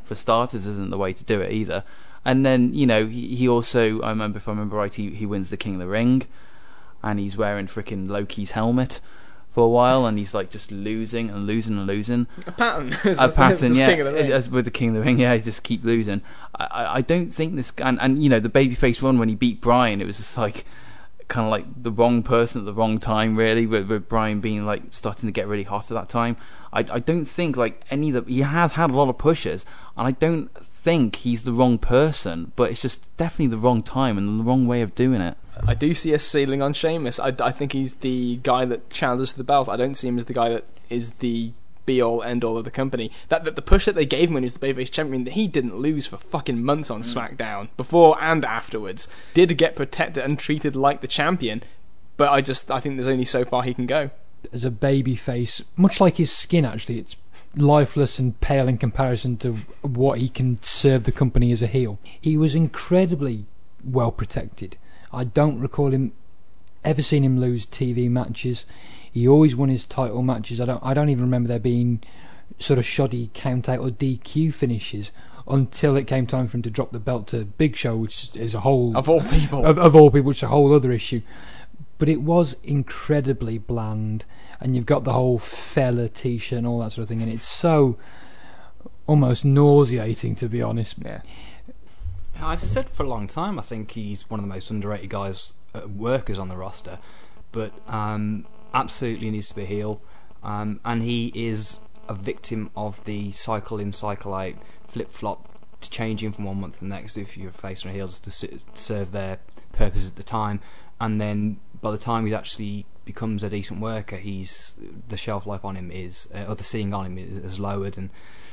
for starters, isn't the way to do it either. And then, you know, he, he also, I remember, if I remember right, he, he wins the King of the Ring, and he's wearing frickin' Loki's helmet for a while, and he's like just losing and losing and losing. A pattern. A pattern, yeah. King of the Ring. As with the King of the Ring, yeah, he just keep losing. I, I, I don't think this, and, and you know, the babyface run when he beat Bryan, it was just like kind of like the wrong person at the wrong time, really, with, with Bryan being like starting to get really hot at that time. I, I don't think like any of the, he has had a lot of pushes, and I don't think he's the wrong person, but it's just definitely the wrong time and the wrong way of doing it. I do see a ceiling on Sheamus. I, I think he's the guy that challenges for the belt. I don't see him as the guy that is the be-all, end-all of the company. That, that the push that they gave him when he was the babyface champion, that he didn't lose for fucking months on mm. SmackDown, before and afterwards, did get protected and treated like the champion, but I just I think there's only so far he can go. As a babyface, much like his skin actually, it's lifeless and pale in comparison to what he can serve the company as a heel. He was incredibly well protected. I don't recall him ever seen him lose T V matches. He always won his title matches. I don't I don't even remember there being sort of shoddy count out or D Q finishes until it came time for him to drop the belt to Big Show, which is a whole of all people of, of all people, which is a whole other issue. But it was incredibly bland, and you've got the whole fella t-shirt and all that sort of thing, and it's so almost nauseating, to be honest. Yeah. I've said for a long time I think he's one of the most underrated guys, uh, workers on the roster, but um, absolutely needs to be a heel, um, and he is a victim of the cycle in, cycle out, flip-flop, to changing from one month to the next if you're a face or a heel, just to s- serve their purposes at the time, and then by the time he actually becomes a decent worker, he's the shelf life on him is, uh, or the seeing on him is lowered, and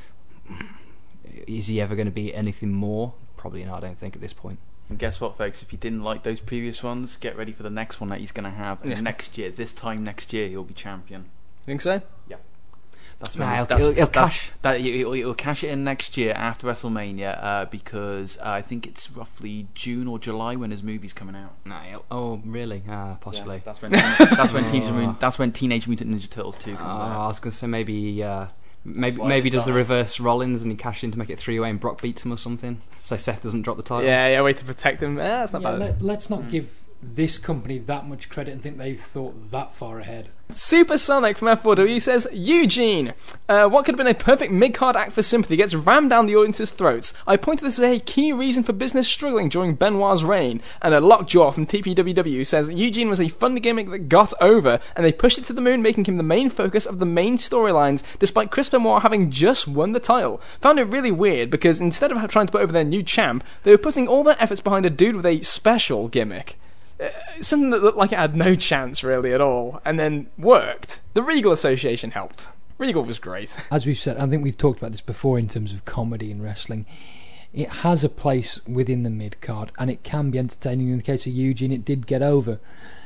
is he ever going to be anything more? Probably not, I don't think, at this point. And guess what, folks? If you didn't like those previous ones, get ready for the next one that he's going to have. And yeah. next year, this time next year, he'll be champion. Think so? Yeah. That's nah, when he'll, that's, he'll, he'll that's, cash. That, he'll, he'll cash it in next year after WrestleMania, uh, because uh, I think it's roughly June or July when his movie's coming out. Nah, he'll, oh, really? Uh, possibly. Yeah, that's when that's when Teenage Mutant, that's when Teenage Mutant Ninja Turtles two comes uh, out. I was going to say maybe. Uh, Maybe maybe does the reverse Rollins and he cashes in to make it three-way and Brock beats him or something, so Seth doesn't drop the title. Yeah, yeah, way to protect him. Yeah, that's not yeah, bad. Let, let's not mm. give this company that much credit and think they've thought that far ahead. Supersonic from F four W says, Eugene, uh, what could have been a perfect mid-card act for sympathy gets rammed down the audience's throats. I point to this as a key reason for business struggling during Benoit's reign. And a Lockjaw from T P W W says, Eugene was a fun gimmick that got over, and they pushed it to the moon, making him the main focus of the main storylines, despite Chris Benoit having just won the title. Found it really weird, because instead of trying to put over their new champ, they were putting all their efforts behind a dude with a special gimmick. Uh, something that looked like it had no chance really at all, and then worked. The Regal Association helped. Regal was great. As we've said, I think we've talked about this before in terms of comedy in wrestling. It has a place within the mid-card, and it can be entertaining. In the case of Eugene, it did get over.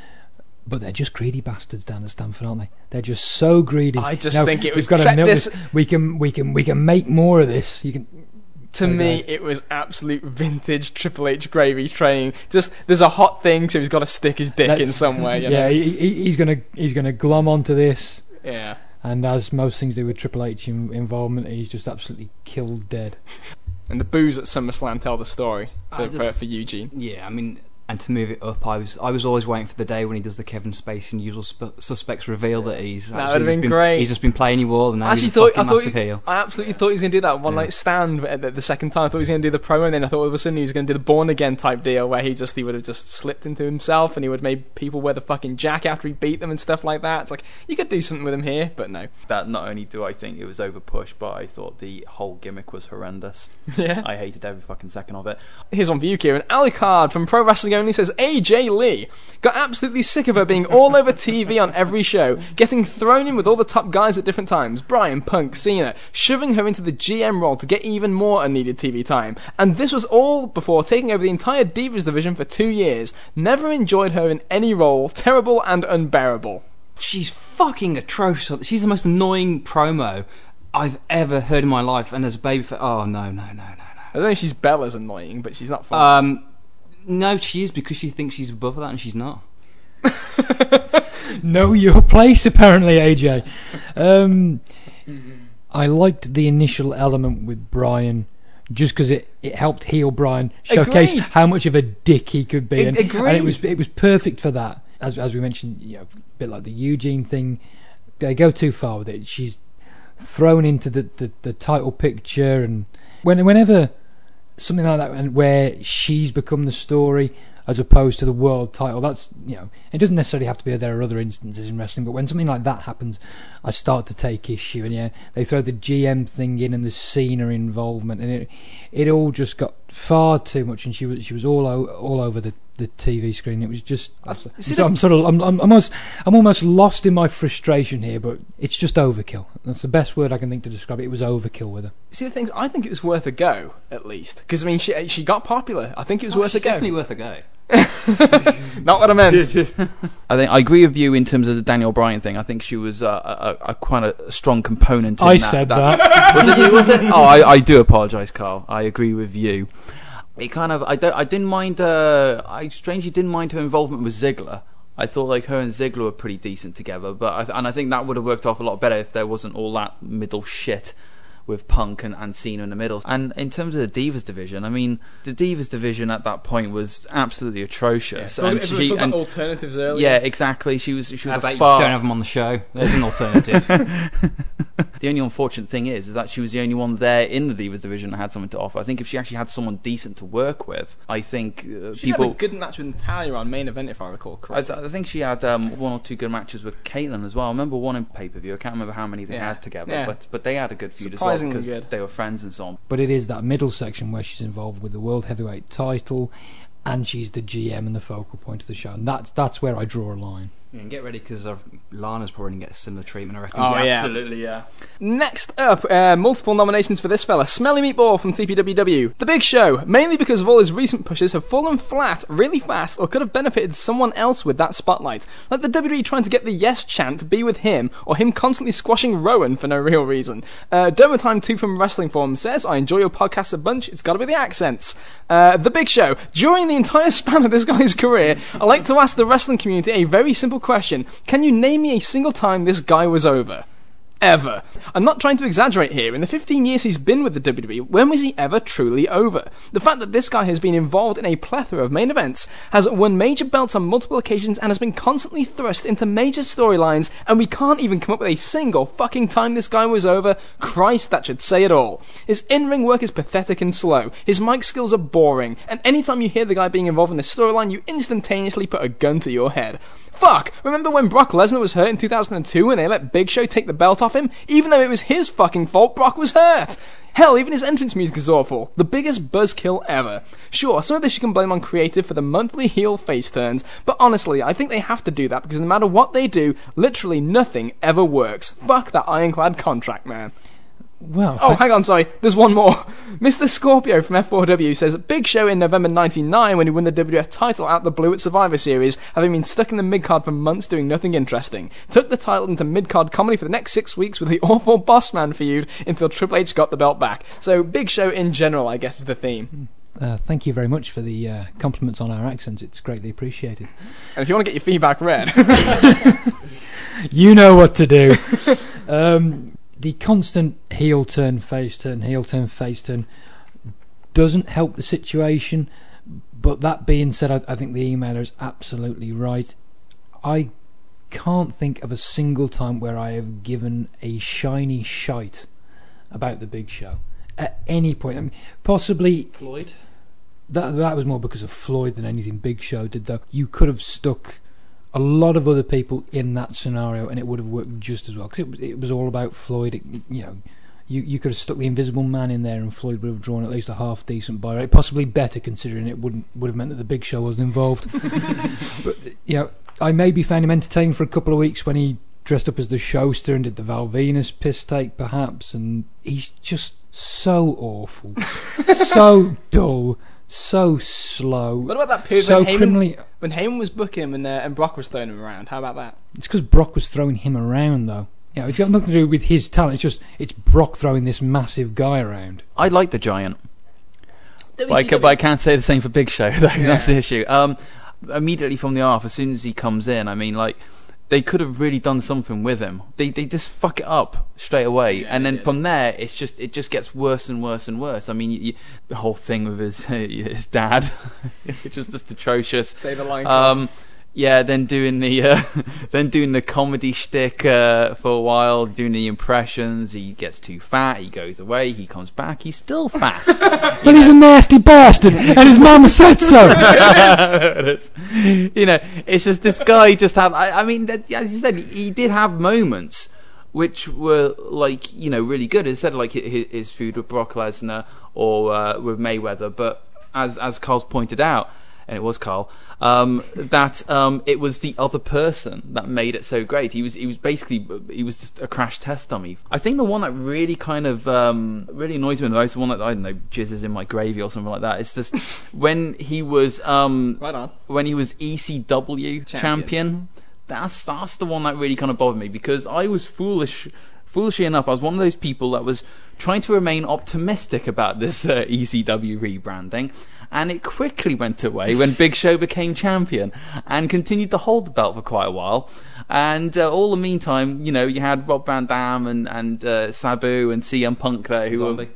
But they're just greedy bastards down at Stamford, aren't they? They're just so greedy. I just now, think it was... We've got to milk this. this. We can, we can, we can make more of this. You can... To oh, me, God. It was absolute vintage Triple H gravy train. Just there's a hot thing, so he's got to stick his dick Let's, in somewhere. You yeah, know? he, he, he's gonna he's gonna glom onto this. Yeah. And as most things do with Triple H in, involvement, he's just absolutely killed dead. And the boos at SummerSlam tell the story for, just, for, for Eugene. Yeah, I mean, and to move it up, I was I was always waiting for the day when he does the Kevin Spacey and Usual sp- Suspects reveal that he's that would have been, been great. He's just been playing you all, and now actually he's thought, a fucking I massive he, heel. I absolutely thought he was going to do that one yeah. night stand at the, the second time. I thought he was going to do the promo, and then I thought all of a sudden he was going to do the Born Again type deal where he just he would have just slipped into himself and he would have made people wear the fucking jack after he beat them and stuff like that. It's like you could do something with him here, but no. That not only do I think it was over pushed, but I thought the whole gimmick was horrendous. Yeah, I hated every fucking second of it. Here's one for you, Kieran. Alucard from Pro Wrestling Only says A J Lee got absolutely sick of her being all over T V on every show, getting thrown in with all the top guys at different times, Bryan, Punk, Cena, shoving her into the G M role to get even more unneeded T V time. And this was all before taking over the entire Divas division for two years. Never enjoyed her in any role, terrible and unbearable. She's fucking atrocious. She's the most annoying promo I've ever heard in my life, and as a baby, oh no, no, no, no, no. I don't know if she's Bella's annoying, but she's not fun. Um, no, she is because she thinks she's above that, and she's not. Know your place, apparently, A J. Um, I liked the initial element with Bryan just because it, it helped heel Bryan showcase Agreed. how much of a dick he could be, and, Agreed. and it was it was perfect for that. As as we mentioned, you know, a bit like the Eugene thing, they go too far with it. She's thrown into the, the, the title picture, and when whenever something like that, and where she's become the story as opposed to the world title, that's, you know, it doesn't necessarily have to be. There are other instances in wrestling, but when something like that happens, I start to take issue. And yeah, they throw the G M thing in and the Cena involvement, and it it all just got far too much. And she was she was all o- all over the, the T V screen. It was just. I'm, so I'm sort of I'm, I'm almost I'm almost lost in my frustration here, but it's just overkill. That's the best word I can think to describe it. It was overkill with her. See, the things I think it was worth a go, at least, because I mean she she got popular. I think it was oh, worth a go. Definitely worth a go. Not what I meant. I think I agree with you in terms of the Daniel Bryan thing. I think she was uh, a, a quite a strong component in I that. said that. that. Was it you? Was it? Oh, I, I do apologise, Carl. I agree with you. It kind of I don't I didn't mind. Uh, I strangely didn't mind her involvement with Ziggler. I thought like her and Ziggler were pretty decent together, but I th- and I think that would have worked off a lot better if there wasn't all that middle shit with Punk and, and Cena in the middle. And in terms of the Divas division, I mean, the Divas division at that point was absolutely atrocious. Yeah, so and if she, we were talking and, about alternatives earlier. yeah, exactly. She was. She was How a about you far. just don't have them on the show? There's an alternative. The only unfortunate thing is, is that she was the only one there in the Divas division that had something to offer. I think if she actually had someone decent to work with, I think uh, She people. had a good match with Natalia on main event, if I recall I, correctly. th- I think she had um, one or two good matches with Caitlyn as well. I remember one in pay per view. I can't remember how many they Yeah. had together, Yeah. but but they had a good feud as well Surprisingly because good. they were friends and so on. But it is that middle section where she's involved with the World Heavyweight title, and she's the G M and the focal point of the show, and that's that's where I draw a line. Yeah, and get ready because uh, Lana's probably going to get a similar treatment, I reckon. Oh, yeah. Absolutely, yeah. Next up, uh, multiple nominations for this fella, Smelly Meatball from T P W W. The Big Show, mainly because of all his recent pushes, have fallen flat really fast or could have benefited someone else with that spotlight. Like the W W E trying to get the yes chant to be with him, or him constantly squashing Rowan for no real reason. Uh, Dermatime two from Wrestling Forum says, I enjoy your podcast a bunch, it's gotta be the accents. Uh, the Big Show, during the entire span of this guy's career, I like to ask the wrestling community a very simple question. Can you name me a single time this guy was over? Ever. I'm not trying to exaggerate here. In the fifteen years he's been with the W W E, when was he ever truly over? The fact that this guy has been involved in a plethora of main events, has won major belts on multiple occasions, and has been constantly thrust into major storylines, and we can't even come up with a single fucking time this guy was over, Christ, that should say it all. His in-ring work is pathetic and slow, his mic skills are boring, and anytime you hear the guy being involved in a storyline, you instantaneously put a gun to your head. Fuck! Remember when Brock Lesnar was hurt in two thousand two and they let Big Show take the belt off him? Even though it was his fucking fault, Brock was hurt! Hell, even his entrance music is awful. The biggest buzzkill ever. Sure, some of this you can blame on creative for the monthly heel face turns, but honestly, I think they have to do that because no matter what they do, literally nothing ever works. Fuck that ironclad contract, man. Well, Oh, hang on, sorry. There's one more. Mister Scorpio from F four W says, Big Show in November ninety-nine when he won the W W F title out the blue at Survivor Series, having been stuck in the mid-card for months doing nothing interesting. Took the title into mid-card comedy for the next six weeks with the awful Bossman feud until Triple H got the belt back. So, Big Show in general, I guess, is the theme. Uh, thank you very much for the uh, compliments on our accents. It's greatly appreciated. And if you want to get your feedback read... You know what to do. um... The constant heel turn, face turn, heel turn, face turn doesn't help the situation. But that being said, I, I think the emailer is absolutely right. I can't think of a single time where I have given a shiny shite about the Big Show at any point. I mean, possibly Floyd. That that was more because of Floyd than anything Big Show did, though. You could have stuck a lot of other people in that scenario and it would have worked just as well because it was, it was all about Floyd. It, you know, you, you could have stuck the Invisible Man in there and Floyd would have drawn at least a half decent buy rate, possibly better considering it wouldn't would have meant that the Big Show wasn't involved. But you know, I maybe found him entertaining for a couple of weeks when he dressed up as the Showster and did the Val Venus piss take perhaps, and he's just so awful, so dull, so slow. What about that period so when, Heyman, criminally... when Heyman was booking him and, uh, and Brock was throwing him around? How about that? It's because Brock was throwing him around, though. You know, it's got nothing to do with his talent. It's just it's Brock throwing this massive guy around. I like the Giant, but I, ca- but I can't say the same for Big Show. That, Yeah. That's the issue. Um, immediately from the off, as soon as he comes in, I mean, like they could have really done something with him. They they just fuck it up straight away, yeah, and then from there it's just it just gets worse and worse and worse. I mean, you, you, the whole thing with his his dad, which was just atrocious. Say the line. Um, yeah, then doing the uh, then doing the comedy shtick uh, for a while, doing the impressions. He gets too fat. He goes away. He comes back. He's still fat. Well, know? He's a nasty bastard, and his mama said so. You know, it's just this guy just had. I, I mean, as you said, he did have moments which were like, you know, really good. Instead of like his, his feud with Brock Lesnar or uh, with Mayweather, but as as Carl's pointed out. And it was Carl, um, that um, it was the other person that made it so great. He was he was basically he was just a crash test dummy. I think the one that really kind of um, really annoys me the most, the one that I don't know jizzes in my gravy or something like that. It's just when he was um, right on when he was E C W champion. champion. That's that's the one that really kind of bothered me, because I was foolish. Foolishly enough, I was one of those people that was trying to remain optimistic about this uh, E C W rebranding, and it quickly went away when Big Show became champion and continued to hold the belt for quite a while. And uh, all the meantime, you know, you had Rob Van Dam and, and uh, Sabu and C M Punk there, who Zombie.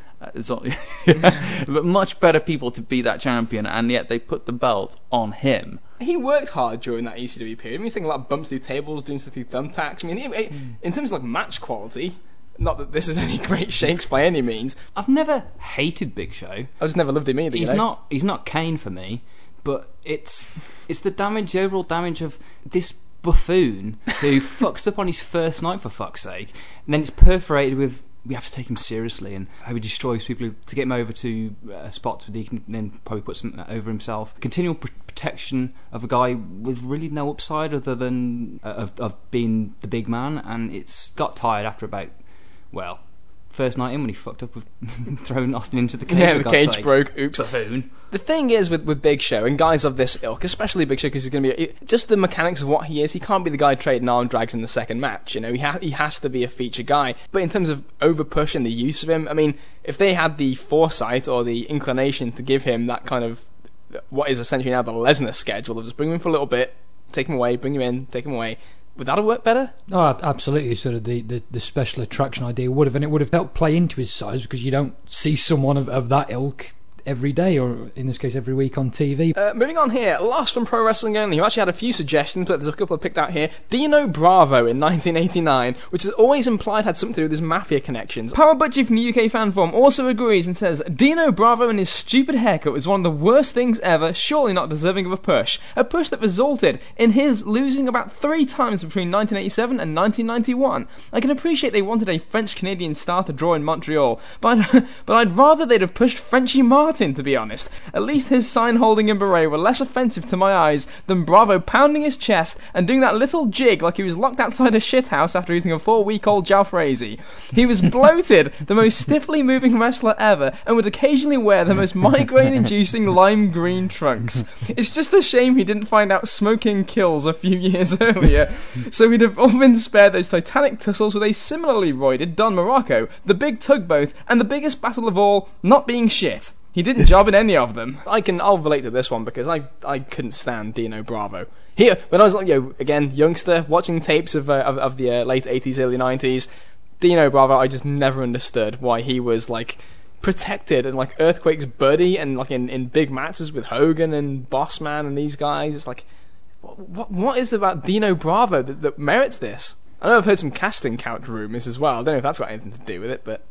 were uh, but much better people to be that champion, and yet they put the belt on him. He worked hard during that E C W period. I mean, he's taking a lot of bumps through tables, doing stuff through thumbtacks. I mean, he, he, in terms of like match quality, not that this is any great shakes by any means. I've never hated Big Show. I just never loved him either. He's you know? not. He's not Kane for me, but it's it's the damage, the overall damage of this buffoon who fucks up on his first night, for fuck's sake, and then it's perforated with. We have to take him seriously, and how he destroys people to get him over to a spot where he can then probably put something over himself. Continual pr- protection of a guy with really no upside other than uh, of, of being the big man, and it's got tired after about, well, first night in when he fucked up with throwing Austin into the cage. Yeah, the cage sake. broke. Oops. Buffoon. The thing is with, with Big Show and guys of this ilk, especially Big Show, because he's going to be just the mechanics of what he is. He can't be the guy trading arm drags in the second match. You know, he ha- he has to be a feature guy. But in terms of over push and the use of him, I mean, if they had the foresight or the inclination to give him that kind of what is essentially now the Lesnar schedule of just bring him in for a little bit, take him away, bring him in, take him away. Would that have worked better? Oh, absolutely. Sort of the, the, the special attraction idea would have, and it would have helped play into his size, because you don't see someone of, of that ilk every day, or in this case every week on T V. Uh, moving on here, last from Pro Wrestling Only, who actually had a few suggestions, but there's a couple I picked out here. Dino Bravo in nineteen eighty-nine, which is always implied had something to do with his mafia connections. Power Budgie from the U K fan forum also agrees and says, Dino Bravo and his stupid haircut was one of the worst things ever, surely not deserving of a push. A push that resulted in his losing about three times between nineteen eighty-seven and nineteen ninety-one. I can appreciate they wanted a French-Canadian star to draw in Montreal, but I'd, but I'd rather they'd have pushed Frenchie Martin, to be honest. At least his sign holding and beret were less offensive to my eyes than Bravo pounding his chest and doing that little jig like he was locked outside a shithouse after eating a four-week-old jalfrezi. He was bloated, the most stiffly moving wrestler ever, and would occasionally wear the most migraine-inducing lime green trunks. It's just a shame he didn't find out smoking kills a few years earlier, so we'd have all been spared those titanic tussles with a similarly roided Don Morocco, the big tugboat, and the biggest battle of all, not being shit. He didn't job in any of them. I can, I'll relate to this one because I, I couldn't stand Dino Bravo. Here, when I was like, you know, again, youngster, watching tapes of uh, of, of the uh, late eighties, early nineties, Dino Bravo, I just never understood why he was like protected and like Earthquake's buddy and like in, in big matches with Hogan and Bossman and these guys. It's like, what what is it about Dino Bravo that, that merits this? I know I've heard some casting couch rumours as well. I don't know if that's got anything to do with it, but.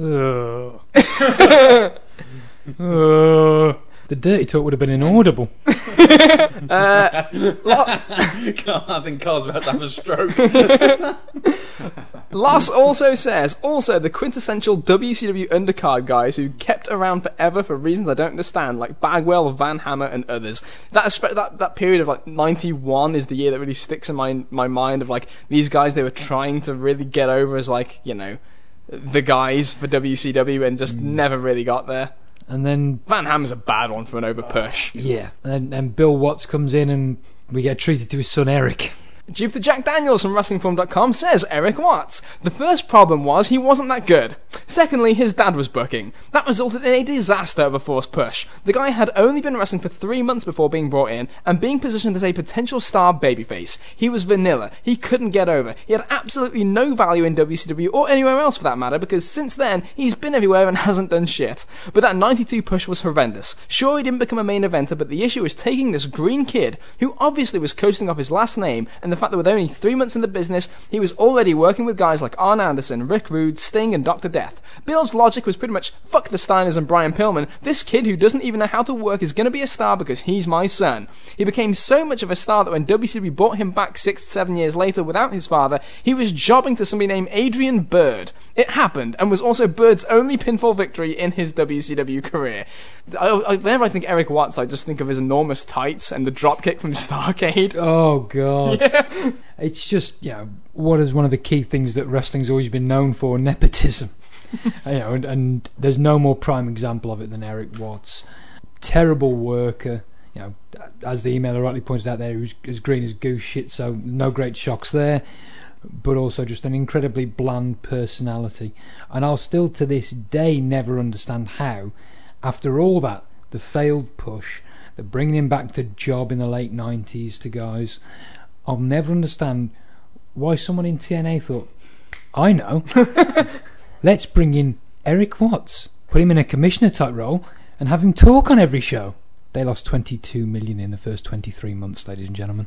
Uh, the dirty talk would have been inaudible. uh, lo- I think Carl's about to have a stroke. Loss also says, also the quintessential W C W undercard guys who kept around forever for reasons I don't understand, like Bagwell, Van Hammer, and others. That aspe- that that period of like ninety-one is the year that really sticks in my my mind of like these guys they were trying to really get over as like, you know, the guys for W C W and just mm. never really got there. And then Van Hammer's a bad one for an over push. Yeah, and and Bill Watts comes in and we get treated to his son Eric. Jupiter Jack Daniels from Wrestling Forum dot com says Eric Watts. The first problem was he wasn't that good. Secondly, his dad was booking. That resulted in a disaster of a forced push. The guy had only been wrestling for three months before being brought in and being positioned as a potential star babyface. He was vanilla. He couldn't get over. He had absolutely no value in W C W or anywhere else for that matter, because since then he's been everywhere and hasn't done shit. But that ninety-two push was horrendous. Sure, he didn't become a main eventer, but the issue is taking this green kid, who obviously was coasting off his last name, and the fact that with only three months in the business, he was already working with guys like Arn Anderson, Rick Rude, Sting, and Doctor Death. Bill's logic was pretty much, fuck the Steiners and Brian Pillman, this kid who doesn't even know how to work is going to be a star because he's my son. He became so much of a star that when W C W brought him back six, seven years later without his father, he was jobbing to somebody named Adrian Bird. It happened, and was also Bird's only pinfall victory in his W C W career. I, I, whenever I think Eric Watts, I just think of his enormous tights and the dropkick from Starrcade. Oh, God. Yeah. It's just, you know, what is one of the key things that wrestling's always been known for? Nepotism. You know, and, and there's no more prime example of it than Eric Watts. Terrible worker. You know, as the emailer rightly pointed out there, he was as green as goose shit, so no great shocks there. But also just an incredibly bland personality. And I'll still to this day never understand how, after all that, the failed push, the bringing him back to job in the late nineties to guys, I'll never understand why someone in T N A thought, I know, let's bring in Eric Watts, put him in a commissioner type role, and have him talk on every show. They lost twenty-two million in the first twenty-three months, ladies and gentlemen.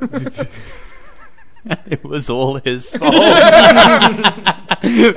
It was all his fault. I,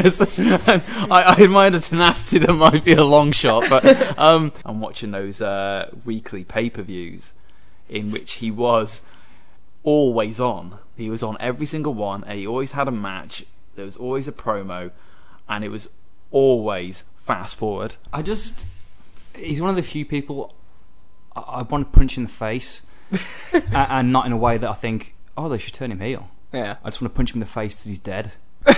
I admire the tenacity. That might be a long shot, but um, I'm watching those uh, weekly pay-per-views in which he was always on. He was on every single one, and he always had a match. There was always a promo, and it was always fast forward. I just... He's one of the few people I, I want to punch in the face, and, and not in a way that I think, oh, they should turn him heel. Yeah. I just want to punch him in the face till he's dead. That's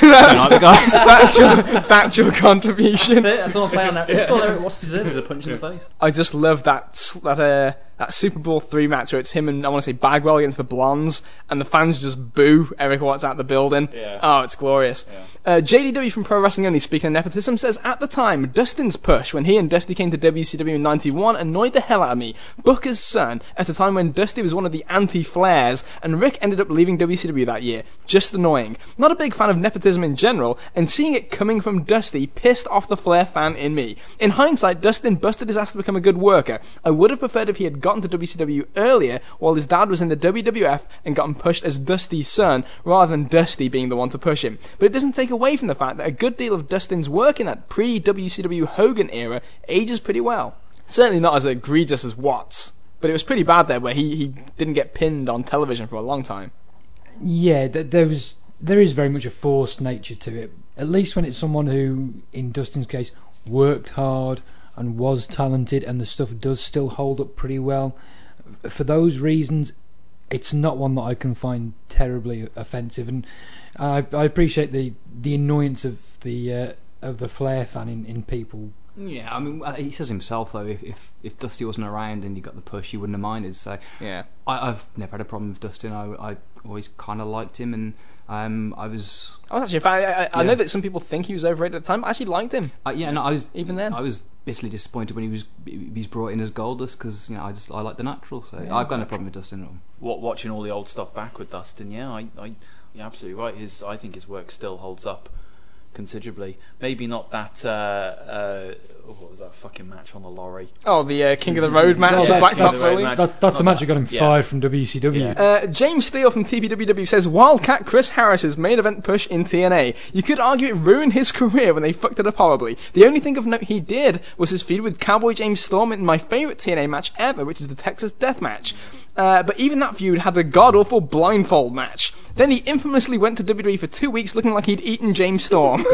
factual, factual contribution. That's it. That's all I'm saying. That's all Eric Watts deserves, is a punch in the face. I just love that that uh, that Super Bowl three match where it's him and I want to say Bagwell against the Blondes, and the fans just boo Eric Watts out the building. Yeah. Oh, it's glorious. Yeah. Uh, J D W from Pro Wrestling Only, speaking of nepotism, says at the time Dustin's push when he and Dusty came to W C W in ninety-one annoyed the hell out of me. Booker's son, at a time when Dusty was one of the anti-Flairs, and Rick ended up leaving W C W that year. Just annoying. Not a big fan of nepotism in general, and seeing it coming from Dusty pissed off the Flair fan in me. In hindsight, Dustin busted his ass to become a good worker. I would have preferred if he had gotten to W C W earlier while his dad was in the W W F and gotten pushed as Dusty's son, rather than Dusty being the one to push him. But it doesn't take away from the fact that a good deal of Dustin's work in that pre-W C W Hogan era ages pretty well. Certainly not as egregious as Watts, but it was pretty bad there where he, he didn't get pinned on television for a long time. Yeah, th- there was there is very much a forced nature to it, at least when it's someone who, in Dustin's case, worked hard and was talented, and the stuff does still hold up pretty well. For those reasons, it's not one that I can find terribly offensive, and I, I appreciate the the annoyance of the uh, of the Flair fan in, in people. Yeah, I mean, he says himself though, if, if if Dusty wasn't around and he got the push, he wouldn't have minded. So yeah, I, I've never had a problem with Dustin. I I always kind of liked him, and um, I was I was actually a fan. I, I, yeah. I know that some people think he was overrated at the time. I actually liked him. Uh, yeah, no, I was even then. I was bitterly disappointed when he was he's brought in as Goldust, because you know I just I like the natural. So yeah, I've got no problem with Dustin at all. What watching all the old stuff back with Dustin? Yeah, I, I you're absolutely right. His I think his work still holds up considerably. Maybe not that. Uh, uh, what was that fucking match on the lorry? Oh, the uh, King of the Road match. Well, that's that's, that's, that's, that's, that's the match that got him yeah. fired from W C W. Yeah. Uh, James Steele from T P W W says Wildcat Chris Harris's main event push in T N A. You could argue it ruined his career when they fucked it up horribly. The only thing of note he did was his feud with Cowboy James Storm in my favourite T N A match ever, which is the Texas Death Match. Uh, but even that feud had the god-awful blindfold match. Then he infamously went to W W E for two weeks looking like he'd eaten James Storm.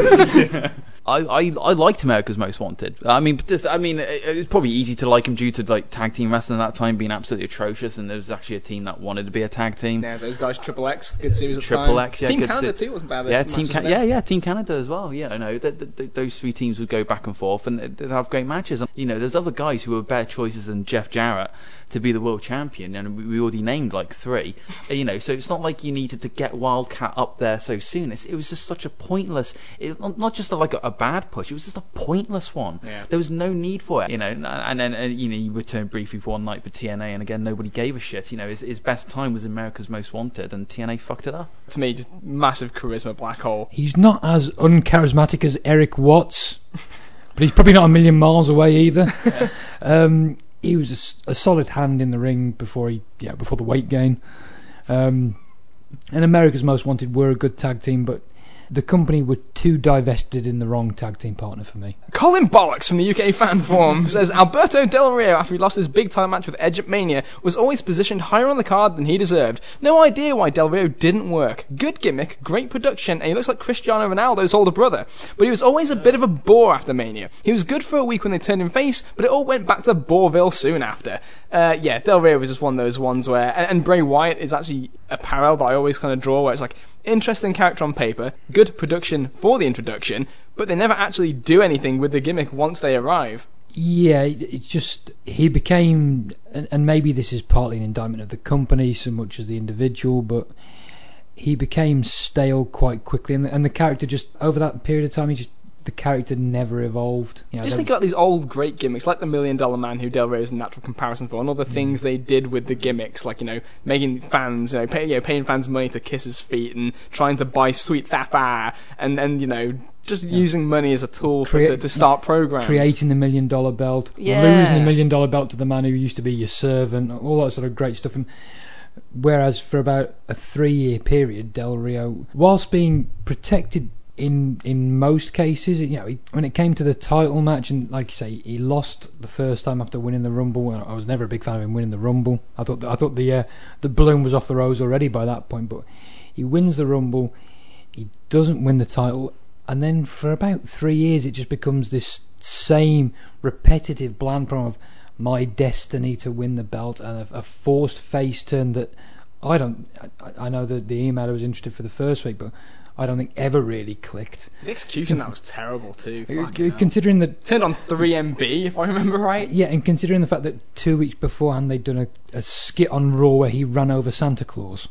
I, I I liked America's Most Wanted. I mean, just, I mean, it, it was probably easy to like him due to like tag team wrestling at that time being absolutely atrocious, and there was actually a team that wanted to be a tag team. Yeah, those guys, Triple X, good series of Triple time. X, yeah, Team good Canada se- too wasn't bad. Yeah, Team Ca- yeah, yeah, Team Canada as well. Yeah, I know th- th- th- those three teams would go back and forth, and they'd have great matches. You know, there's other guys who were better choices than Jeff Jarrett to be the world champion, and we already named like three. You know, so it's not like you needed to get Wildcat up there so soon. It's, it was just such a pointless, it, not just a, like a, a bad push. It was just a pointless one. Yeah. There was no need for it. You know, and then uh, you know you returned briefly for one night for T N A, and again nobody gave a shit. You know, his, his best time was America's Most Wanted, and T N A fucked it up. To me, just massive charisma black hole. He's not as uncharismatic as Eric Watts, but he's probably not a million miles away either. Yeah. Um, he was a, a solid hand in the ring before he, yeah, before the weight gain. Um, and America's Most Wanted were a good tag team, but the company were too divested in the wrong tag team partner for me. Colin Bollocks from the U K fan forum says Alberto Del Rio, after he lost his big time match with Edge at Mania, was always positioned higher on the card than he deserved. No idea why Del Rio didn't work. Good gimmick, great production, and he looks like Cristiano Ronaldo's older brother. But he was always a bit of a bore after Mania. He was good for a week when they turned him face, but it all went back to Boreville soon after. Uh, yeah, Del Rio was just one of those ones where... And, and Bray Wyatt is actually a parallel that I always kind of draw, where it's like, interesting character on paper, good production for the introduction, but they never actually do anything with the gimmick once they arrive. Yeah, it's just, he became, and, and maybe this is partly an indictment of the company so much as the individual, but he became stale quite quickly, and the, and the character just, over that period of time, he just, the character never evolved. You know, just think about these old great gimmicks, like the Million Dollar Man, who Del Rio is a natural comparison for, and all the mm. things they did with the gimmicks, like, you know, making fans, you know, pay, you know, paying fans money to kiss his feet, and trying to buy Sweet Sapphire, and, and you know, just yeah. using money as a tool for, Crea- to, to start programs. Creating the Million Dollar Belt, yeah. losing the Million Dollar Belt to the man who used to be your servant, all that sort of great stuff. And whereas for about a three-year period, Del Rio, whilst being protected in in most cases, you know, he, when it came to the title match, and like you say, he lost the first time after winning the Rumble. I was never a big fan of him winning the Rumble. I thought I thought the uh, the balloon was off the rose already by that point. But he wins the Rumble, he doesn't win the title, and then for about three years, it just becomes this same repetitive bland problem of my destiny to win the belt, and a, a forced face turn that I don't. I, I know that the emailer was interested for the first week, but I don't think ever really clicked. The execution that was terrible too. Uh, considering that turned on three M B, if I remember right. Yeah, and considering the fact that two weeks beforehand they'd done a, a skit on Raw where he ran over Santa Claus.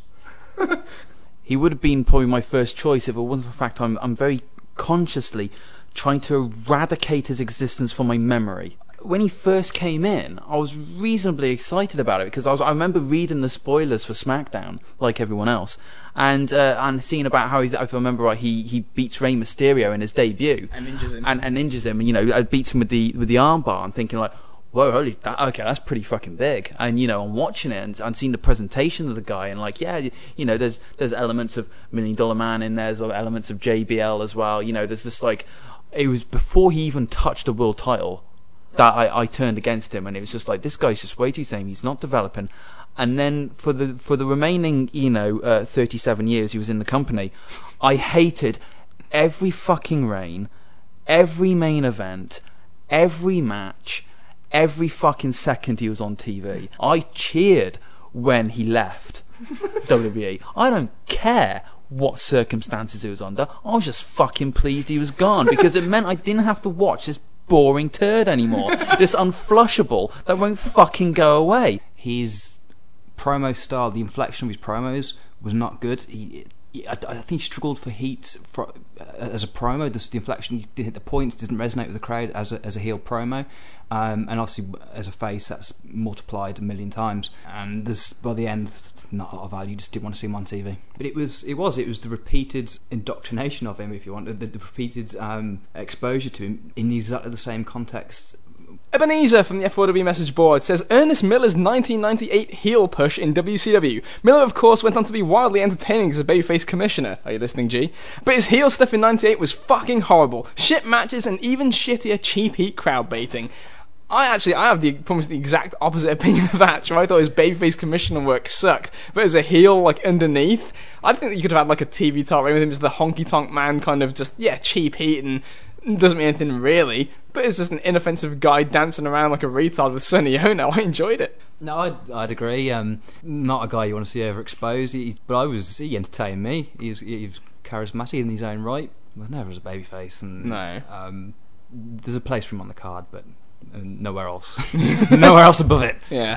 He would have been probably my first choice if it wasn't the fact I'm I'm very consciously trying to eradicate his existence from my memory. When he first came in, I was reasonably excited about it because I was. I remember reading the spoilers for SmackDown, like everyone else, and uh, and seeing about how he, if I remember right, he, he beats Rey Mysterio in his debut and injures him, and, and injures him, and you know, beats him with the with the armbar. I'm thinking like, whoa, holy, that, okay, that's pretty fucking big. And you know, I'm watching it and I'm seeing the presentation of the guy, and like, yeah, you know, there's there's elements of Million Dollar Man in there, there's elements of J B L as well. You know, there's just like, it was before he even touched a world title that I, I turned against him, and it was just like, this guy's just way too same. He's not developing. And then for the for the remaining, you know, uh, thirty-seven years he was in the company, I hated every fucking reign, every main event, every match, every fucking second he was on T V. I cheered when he left W W E. I don't care what circumstances he was under. I was just fucking pleased he was gone, because it meant I didn't have to watch this boring turd anymore. This unflushable that won't fucking go away. His promo style, the inflection of his promos was not good. He, he I, I think he struggled for heat for, uh, as a promo. The, the inflection, he didn't hit the points, didn't resonate with the crowd as a, as a heel promo. Um, and obviously, as a face, that's multiplied a million times. And there's, by the end, not a lot of value. You just didn't want to see him on T V. But it was, it was, it was the repeated indoctrination of him, if you want, the, the repeated um, exposure to him in exactly the same context. Ebenezer from the F four W message board says Ernest Miller's nineteen ninety-eight heel push in W C W. Miller, of course, went on to be wildly entertaining as a babyface commissioner. Are you listening, G? But his heel stuff in ninety-eight was fucking horrible. Shit matches and even shittier cheap heat crowd baiting. I actually, I have the almost the exact opposite opinion of that. I thought his babyface commissioner work sucked, but as a heel, like underneath, I think that you could have had like a T V talk with him as the honky tonk man, kind of just yeah, cheap heat and doesn't mean anything really. But it's just an inoffensive guy dancing around like a retard with Sonny Ono. I enjoyed it. No, I'd, I'd agree. Um, not a guy you want to see overexposed. He, but I was, he entertained me. He was, he was charismatic in his own right, but never as a babyface. And no, um, there's a place for him on the card, but. And nowhere else. Nowhere else above it. Yeah.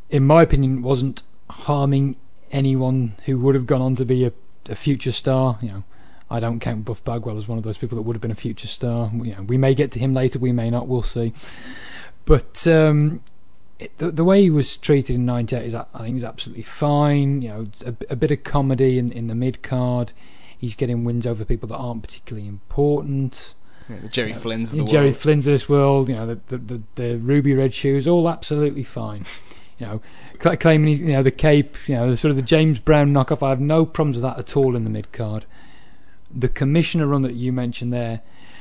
in my opinion, wasn't harming anyone who would have gone on to be a, a future star. You know, I don't count Buff Bagwell as one of those people that would have been a future star. You know, we may get to him later, we may not, we'll see. But um, it, the, the way he was treated in ninety-eight is, I think, is absolutely fine. You know, a, a bit of comedy in, in the mid card. He's getting wins over people that aren't particularly important. Yeah, the Jerry you know, Flynn's of the the Jerry world. Flynn's of this world. You know, the the, the, the ruby red shoes, all absolutely fine. You know, cl- claiming he, you know the cape, you know, the sort of the James Brown knockoff. I have no problems with that at all in the mid card. The commissioner run that you mentioned there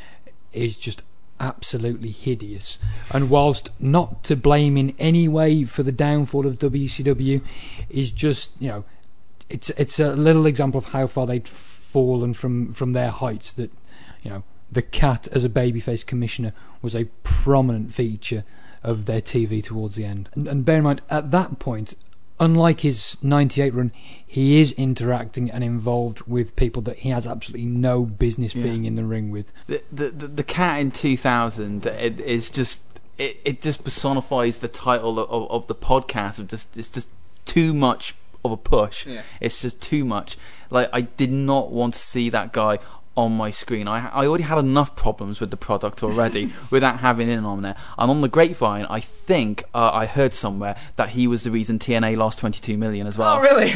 is just absolutely hideous. And whilst not to blame in any way for the downfall of W C W, is just, you know, it's it's a little example of how far they'd fallen from from their heights. That, you know, the Cat as a babyface commissioner was a prominent feature of their T V towards the end. And, and bear in mind, at that point, unlike his ninety-eight run, he is interacting and involved with people that he has absolutely no business yeah. being in the ring with. The the the, the Cat in two thousand it, is just it, it just personifies the title of, of, of the podcast. Of just it's just too much of a push. Yeah. It's just too much. Like, I did not want to see that guy on my screen. I I already had enough problems with the product already without having him on there. And on the grapevine, I think uh, I heard somewhere that he was the reason T N A lost twenty-two million as well. Oh, really?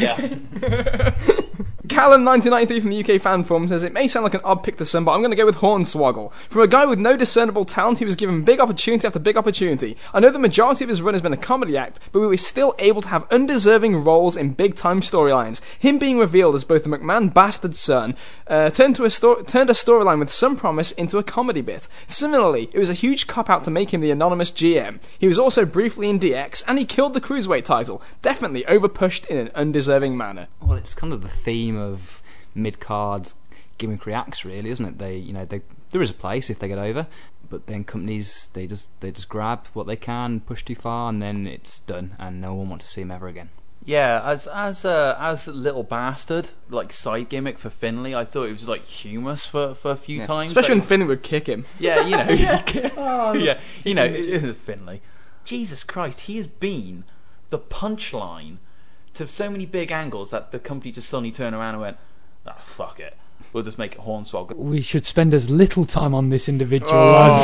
Yeah. Callum nineteen ninety-three from the U K Fan Forum says, it may sound like an odd pick to some, but I'm going to go with Hornswoggle. From a guy with no discernible talent, he was given big opportunity after big opportunity. I know the majority of his run has been a comedy act, but we were still able to have undeserving roles in big-time storylines. Him being revealed as both the McMahon bastard son uh, turned, to a sto- turned a storyline with some promise into a comedy bit. Similarly, it was a huge cop-out to make him the anonymous G M. He was also briefly in D X, and he killed the Cruiserweight title. Definitely overpushed in an undeserving manner. Well, it's kind of the theme of mid-card gimmickry acts, really, isn't it? They, you know, they there is a place if they get over, but then companies they just they just grab what they can, push too far, and then it's done, and no one wants to see them ever again. Yeah, as as uh, as a little bastard, like side gimmick for Finlay, I thought it was like humorous for, for a few Yeah. times, Especially like, when Finlay would kick him. Yeah, you know, yeah. Oh, yeah, you know, it is Finlay. Jesus Christ, he has been the punchline to so many big angles that the company just suddenly turned around and went, "Ah, oh, fuck it, we'll just make it Hornswoggle." We should spend as little time on this individual oh,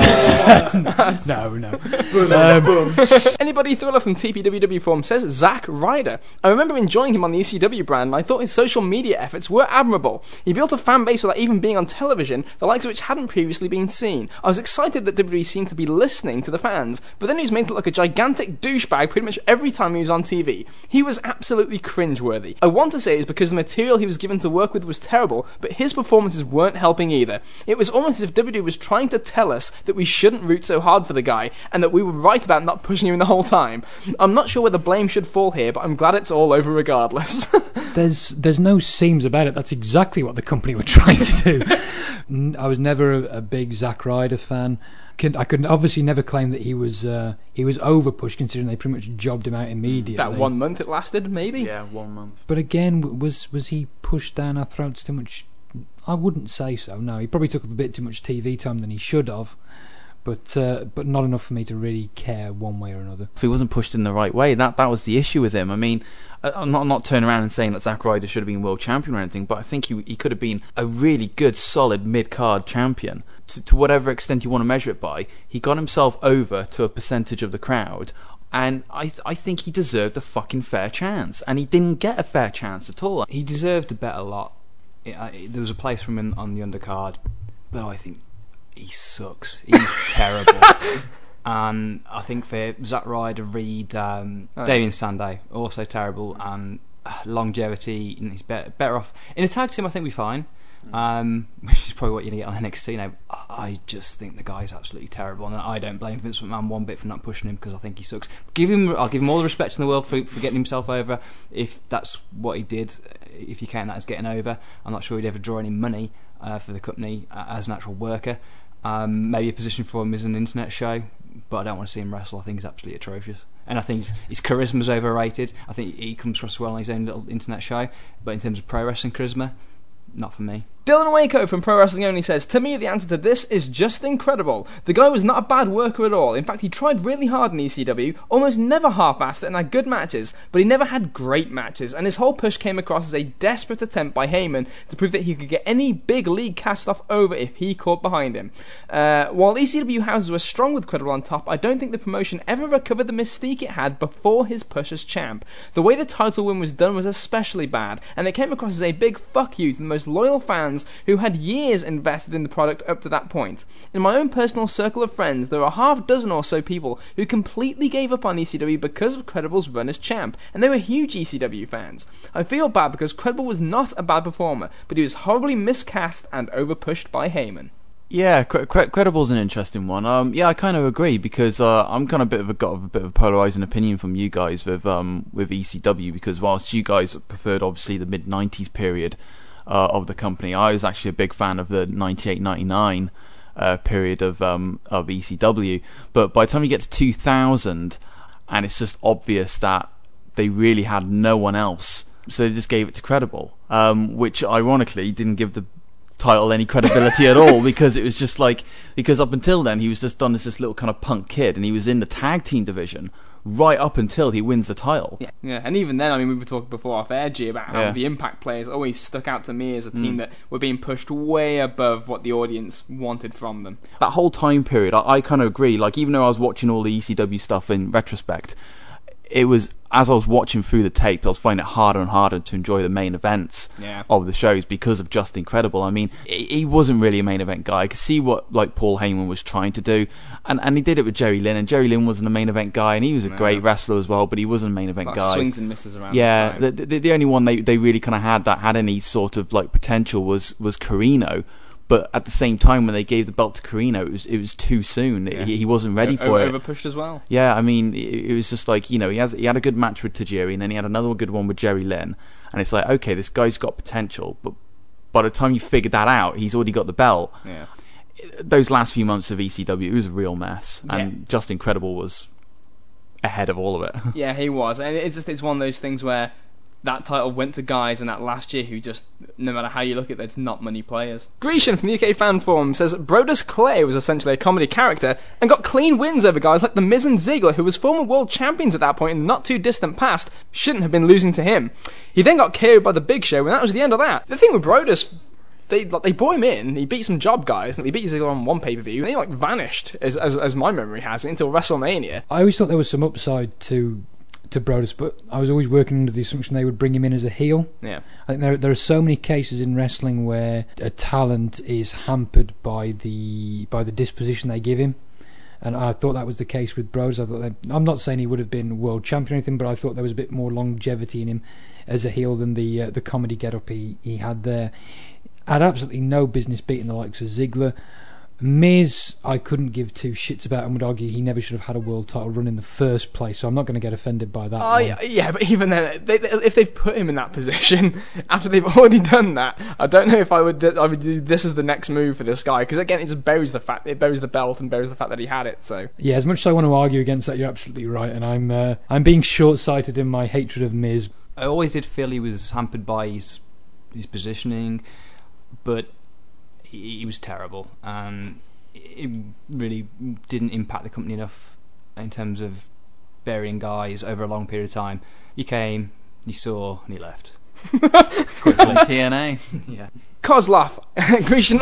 as... no, no. um, Anybody Thriller from T P W W Forum says Zack Ryder. I remember enjoying him on the E C W brand, and I thought his social media efforts were admirable. He built a fan base without even being on television, the likes of which hadn't previously been seen. I was excited that W W E seemed to be listening to the fans, but then he was made to look like a gigantic douchebag pretty much every time he was on T V. He was absolutely cringeworthy. I want to say it's because the material he was given to work with was terrible, but his performances weren't helping either. It was almost as if W W E was trying to tell us that we shouldn't root so hard for the guy, and that we were right about not pushing him the whole time. I'm not sure where the blame should fall here, but I'm glad it's all over regardless. there's there's no seams about it. That's exactly what the company were trying to do. I was never a, a big Zack Ryder fan. I could obviously never claim that he was uh, he was overpushed, considering they pretty much jobbed him out immediately. That one month it lasted, maybe? Yeah, one month. But again, was was he pushed down our throats too much? I wouldn't say so. No, he probably took up a bit too much T V time than he should have. But uh, but not enough for me to really care one way or another. If he wasn't pushed in the right way, that that was the issue with him. I mean, I'm not I'm not turning around and saying that Zack Ryder should have been world champion or anything, but I think he he could have been a really good, solid mid card champion. To, to whatever extent you want to measure it by, he got himself over to a percentage of the crowd, and I th- I think he deserved a fucking fair chance, and he didn't get a fair chance at all. He deserved a better lot. It, uh, it, there was a place for him in, on the undercard, but I think he sucks. He's terrible. And I think for Zack Ryder, Reed, um, oh, Damien Sandow, also terrible, and uh, longevity, and he's better, better off in a tag team. I think we're fine, um, which is probably what you're gonna get on N X T now. I just think the guy's absolutely terrible, and I don't blame Vince McMahon one bit for not pushing him, because I think he sucks. Give him, I'll give him all the respect in the world for, for getting himself over, if that's what he did. If you count that as getting over, I'm not sure he'd ever draw any money uh, for the company uh, as an actual worker. Um, maybe a position for him is an internet show, but I don't want to see him wrestle. I think he's absolutely atrocious, and I think his, his charisma's overrated. I think he comes across well on his own little internet show, but in terms of pro wrestling charisma, not for me. Dylan Waco from Pro Wrestling Only says, to me the answer to this is just incredible. The guy was not a bad worker at all. In fact, he tried really hard in E C W, almost never half-assed it and had good matches, but he never had great matches, and his whole push came across as a desperate attempt by Heyman to prove that he could get any big league cast-off over if he caught behind him. Uh, while E C W houses were strong with Credible on top, I don't think the promotion ever recovered the mystique it had before his push as champ. The way the title win was done was especially bad, and it came across as a big fuck you to the most loyal fans who had years invested in the product up to that point. In my own personal circle of friends, there are half dozen or so people who completely gave up on E C W because of Credible's run as champ, and they were huge E C W fans. I feel bad because Credible was not a bad performer, but he was horribly miscast and overpushed by Heyman. Yeah, Cre- Cre- Credible's an interesting one. Um, yeah, I kind of agree because uh, I'm kind of a bit of a got a bit of a polarizing opinion from you guys with um with E C W, because whilst you guys preferred obviously the mid nineties period uh, of the company, I was actually a big fan of the ninety-eight ninety-nine uh, period of um of E C W. But by the time you get to two thousand, and it's just obvious that they really had no one else, so they just gave it to Credible, um, which ironically didn't give the title any credibility at all, because it was just like, because up until then he was just done as this little kind of punk kid, and he was in the tag team division right up until he wins the title. Yeah, yeah. And even then, I mean, we were talking before off air, G, about how yeah. the Impact players always stuck out to me as a team mm. that were being pushed way above what the audience wanted from them. That whole time period, I, I kind of agree. Like, even though I was watching all the E C W stuff in retrospect, it was, as I was watching through the tapes, I was finding it harder and harder to enjoy the main events yeah. of the shows because of Just Incredible. I mean, he wasn't really a main event guy. I could see what like Paul Heyman was trying to do, and and he did it with Jerry Lynn, and Jerry Lynn wasn't a main event guy, and he was a no. great wrestler as well, but he wasn't a main event like guy. Swings and misses around. Yeah, the, the the only one they they really kind of had that had any sort of like potential was was Carino. But at the same time, when they gave the belt to Carino, it was it was too soon. Yeah. He, he wasn't ready o- for over, it. Over pushed as well. Yeah, I mean, it, it was just like, you know, he has he had a good match with Tajiri, and then he had another good one with Jerry Lynn, and it's like, okay, this guy's got potential, but by the time you figured that out, he's already got the belt. Yeah. Those last few months of E C W, it was a real mess, and yeah. Just Incredible was ahead of all of it. Yeah, he was, and it's just it's one of those things where that title went to guys in that last year who just, no matter how you look at it, it's not money players. Grecian from the U K Fan Forum says Brodus Clay was essentially a comedy character and got clean wins over guys like The Miz and Ziggler, who was former world champions at that point in the not too distant past, shouldn't have been losing to him. He then got K O'd by the Big Show, and that was the end of that. The thing with Brodus, They like, they brought him in, he beat some job guys, and he beat Ziggler on one pay-per-view, and he like vanished, as, as as my memory has it, until WrestleMania. I always thought there was some upside to to Brodus, but I was always working under the assumption they would bring him in as a heel. Yeah. I think there there are so many cases in wrestling where a talent is hampered by the by the disposition they give him. And I thought that was the case with Brodus. I thought that, I'm not saying he would have been world champion or anything, but I thought there was a bit more longevity in him as a heel than the uh, the comedy get-up he, he had there. Had absolutely no business beating the likes of Ziggler. Miz, I couldn't give two shits about, and would argue he never should have had a world title run in the first place, so I'm not going to get offended by that. Oh, yeah, yeah, but even then, they, they, if they've put him in that position, after they've already done that, I don't know if I would I would do this as the next move for this guy, because again, it just buries the fact, it buries the belt and buries the fact that he had it, so. Yeah, as much as I want to argue against that, you're absolutely right, and I'm, uh, I'm being short-sighted in my hatred of Miz. I always did feel he was hampered by his, his positioning, but he, he was terrible, and it really didn't impact the company enough in terms of burying guys over a long period of time. He came, he saw, and he left. Quickly. T N A. Yeah. Kozlov, Grecian.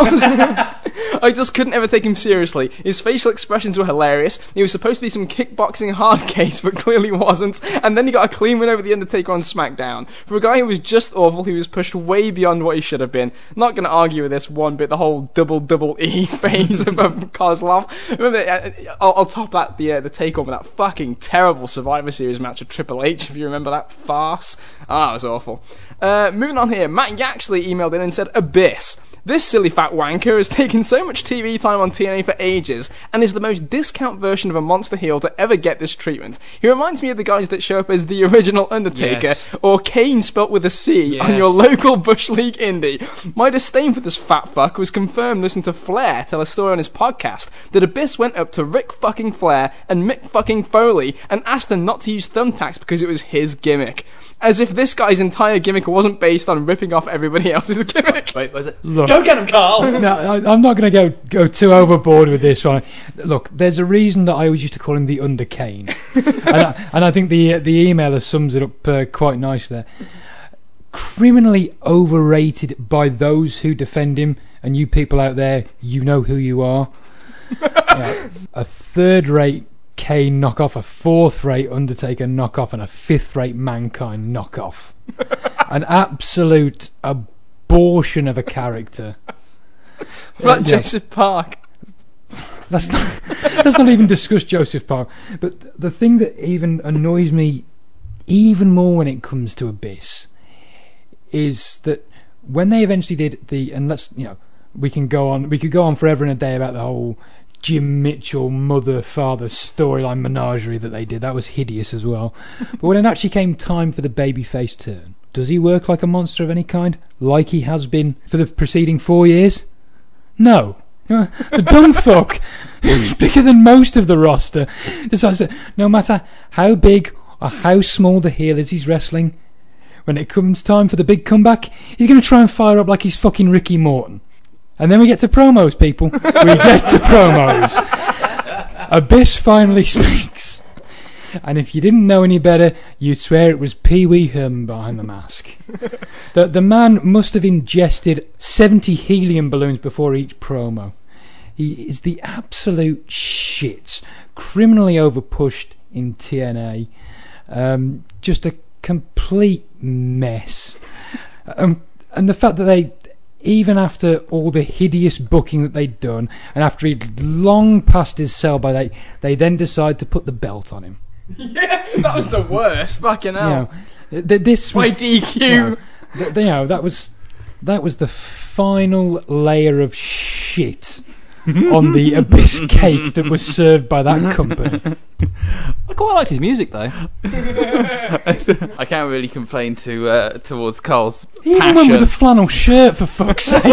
I just couldn't ever take him seriously. His facial expressions were hilarious. He was supposed to be some kickboxing hard case, but clearly wasn't. And then he got a clean win over The Undertaker on SmackDown. For a guy who was just awful, he was pushed way beyond what he should have been. Not going to argue with this one bit, the whole double double E phase of Kozlov. Remember, I'll, I'll top that, the uh, the takeover, that fucking terrible Survivor Series match with Triple H, if you remember that farce. Ah, it was awful. Uh, moving on here, Matt Yaxley emailed in and said, Abyss. This silly fat wanker has taken so much T V time on T N A for ages, and is the most discount version of a monster heel to ever get this treatment. He reminds me of the guys that show up as the original Undertaker, Yes. or Kane spelt with a C, on Yes. your local Bush League indie. My disdain for this fat fuck was confirmed listening to Flair tell a story on his podcast that Abyss went up to Rick fucking Flair and Mick fucking Foley and asked them not to use thumbtacks because it was his gimmick. As if this guy's entire gimmick wasn't based on ripping off everybody else's gimmick. Wait, was it? Look, Go get him, Carl! No, I, I'm not going to go go too overboard with this one. Look, there's a reason that I always used to call him the Under Kane, and, I, and I think the the emailer sums it up uh, quite nice there. Criminally overrated by those who defend him, and you people out there, you know who you are. Yeah, a third-rate Kane knockoff, a fourth-rate Undertaker knockoff, and a fifth-rate Mankind knockoff. An absolute abortion of a character. Like uh, Joseph yeah. Park. Let's not, let's not even discuss Joseph Park. But the thing that even annoys me even more when it comes to Abyss is that when they eventually did the, and let's, you know, we can go on, we could go on forever and a day about the whole Jim Mitchell mother-father storyline menagerie that they did. That was hideous as well. But when it actually came time for the babyface turn, does he work like a monster of any kind? Like he has been for the preceding four years? No. The dumb fuck, who's bigger than most of the roster, decides that no matter how big or how small the heel is he's wrestling, when it comes time for the big comeback, he's going to try and fire up like he's fucking Ricky Morton. And then we get to promos, people. We get to promos. Abyss finally speaks. And if you didn't know any better, you'd swear it was Pee Wee Herman behind the mask. The, the man must have ingested seventy helium balloons before each promo. He is the absolute shit. Criminally overpushed in T N A. Um, just a complete mess. Um, and the fact that they... Even after all the hideous booking that they'd done, and after he'd long passed his sell-by date, they then decide to put the belt on him. Yeah, that was the worst. Fucking hell. You know, th- this By was D Q. You know, th- you know, that was that was the final layer of shit on the Abyss cake that was served by that company. I quite liked his music though. I can't really complain to uh, towards Carl's He even passion. went with a flannel shirt, for fuck's sake.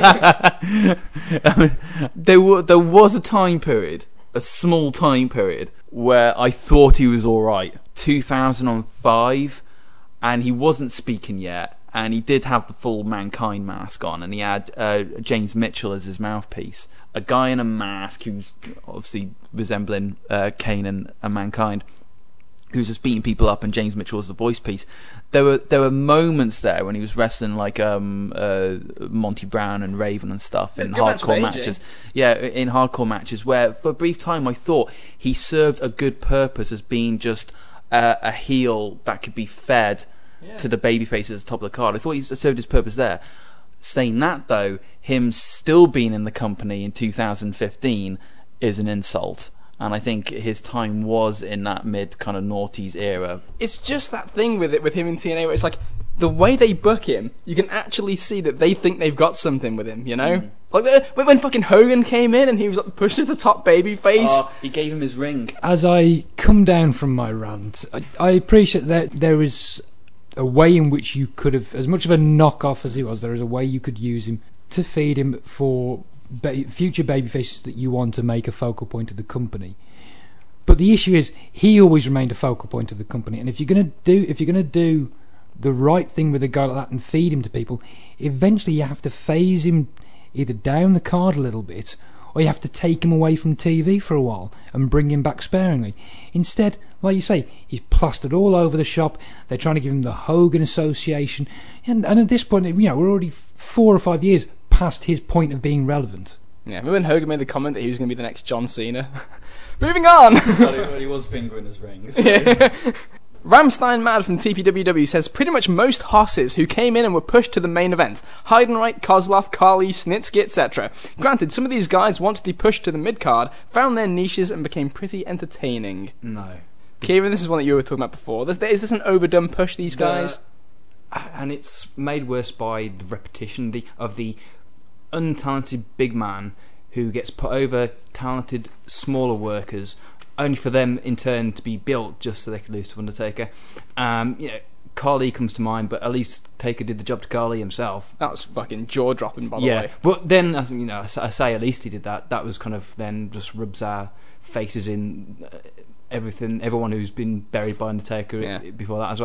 I mean, there, w- there was a time period, a small time period, where I thought he was alright. two thousand five, and he wasn't speaking yet, and he did have the full Mankind mask on, and he had uh, James Mitchell as his mouthpiece. A guy in a mask who's obviously resembling uh, Kane and, and Mankind, who's just beating people up, and James Mitchell was the voice piece. There were there were moments there when he was wrestling like um, uh, Monty Brown and Raven and stuff in Good match hardcore for A J. matches. Yeah, in hardcore matches where for a brief time I thought he served a good purpose as being just uh, a heel that could be fed yeah. to the babyfaces at the top of the card. I thought he served his purpose there. Saying that though, him still being in the company in two thousand fifteen is an insult. And I think his time was in that mid kind of noughties era. It's just that thing with it with him in T N A where it's like the way they book him, you can actually see that they think they've got something with him, you know? Mm. Like uh, when, when fucking Hogan came in and he was like pushed to the top baby face. Oh, he gave him his ring. As I come down from my rant, I, I appreciate that there is a way in which you could have, as much of a knockoff as he was, there is a way you could use him to feed him for ba- future babyfaces that you want to make a focal point of the company. But the issue is, he always remained a focal point of the company, and if you're gonna do, if you're gonna do the right thing with a guy like that and feed him to people, eventually you have to phase him either down the card a little bit, or you have to take him away from T V for a while and bring him back sparingly. Instead, like you say, he's plastered all over the shop. They're trying to give him the Hogan Association, and, and at this point, you know, we're already four or five years past his point of being relevant. Yeah, remember when Hogan made the comment that he was going to be the next John Cena? Moving on! Well, he was fingering his rings. So. Yeah. Ramstein Mad from T P W W says pretty much most hosses who came in and were pushed to the main event. Heidenreich, Kozlov, Carly, Snitsky, et cetera. Granted, some of these guys wanted to be pushed to the mid-card, found their niches and became pretty entertaining. No. Kieran, this is one that you were talking about before. Is this an overdone push, these guys? The, and it's made worse by the repetition the, of the untalented big man who gets put over talented smaller workers, only for them in turn to be built just so they could lose to Undertaker. Um, you know, Carly comes to mind, but at least Taker did the job to Carly himself. That was fucking jaw dropping, by the yeah. way. But then, you know, I say at least he did that. That was kind of then just rubs our faces in. Uh, Everything, everyone who's been buried by Undertaker yeah. before that as well.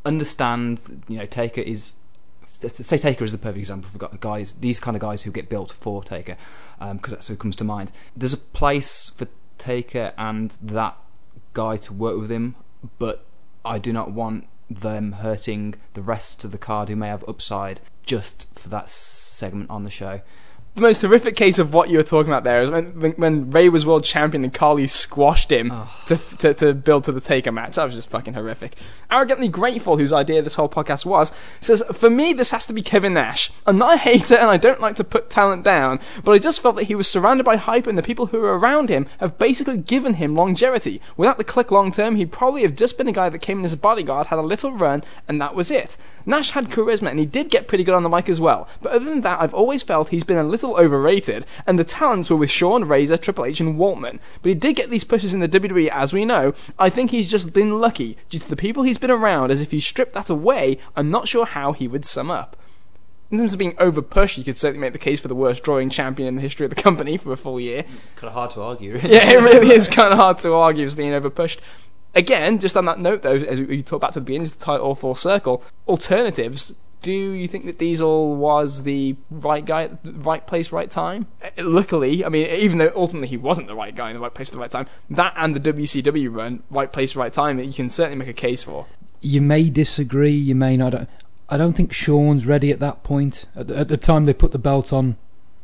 understand, you know, Taker is... Say Taker is the perfect example for guys, these kind of guys who get built for Taker, because um, that's who comes to mind. There's a place for Taker and that guy to work with him, but I do not want them hurting the rest of the card who may have upside just for that segment on the show. The most horrific case of what you were talking about there is when when, when Ray was world champion and Carly squashed him oh. to, to to build to the Taker match. That was just fucking horrific. Arrogantly Grateful, whose idea this whole podcast was, says, for me this has to be Kevin Nash. I'm not a hater and I don't like to put talent down, but I just felt that he was surrounded by hype and the people who are around him have basically given him longevity. Without the click long term, he'd probably have just been a guy that came in as a bodyguard, had a little run, and that was it. Nash had charisma and he did get pretty good on the mic as well, but other than that I've always felt he's been a little overrated, and the talents were with Shawn, Razor, Triple H and Waltman. But he did get these pushes in the W W E, as we know. I think he's just been lucky due to the people he's been around, as if you strip that away, I'm not sure how he would sum up. In terms of being over-pushed, you could certainly make the case for the worst drawing champion in the history of the company for a full year. It's kind of hard to argue, really. Yeah, it really is kind of hard to argue as being over-pushed. Again, just on that note though, as we talked back to the beginning, to tie it all full circle, alternatives, do you think that Diesel was the right guy at the right place, right time? Uh, luckily, I mean, even though ultimately he wasn't the right guy in the right place at the right time, that and the W C W run, right place, right time, that you can certainly make a case for. You may disagree, you may not. I don't think Shawn's ready at that point. At the, at the time they put the belt on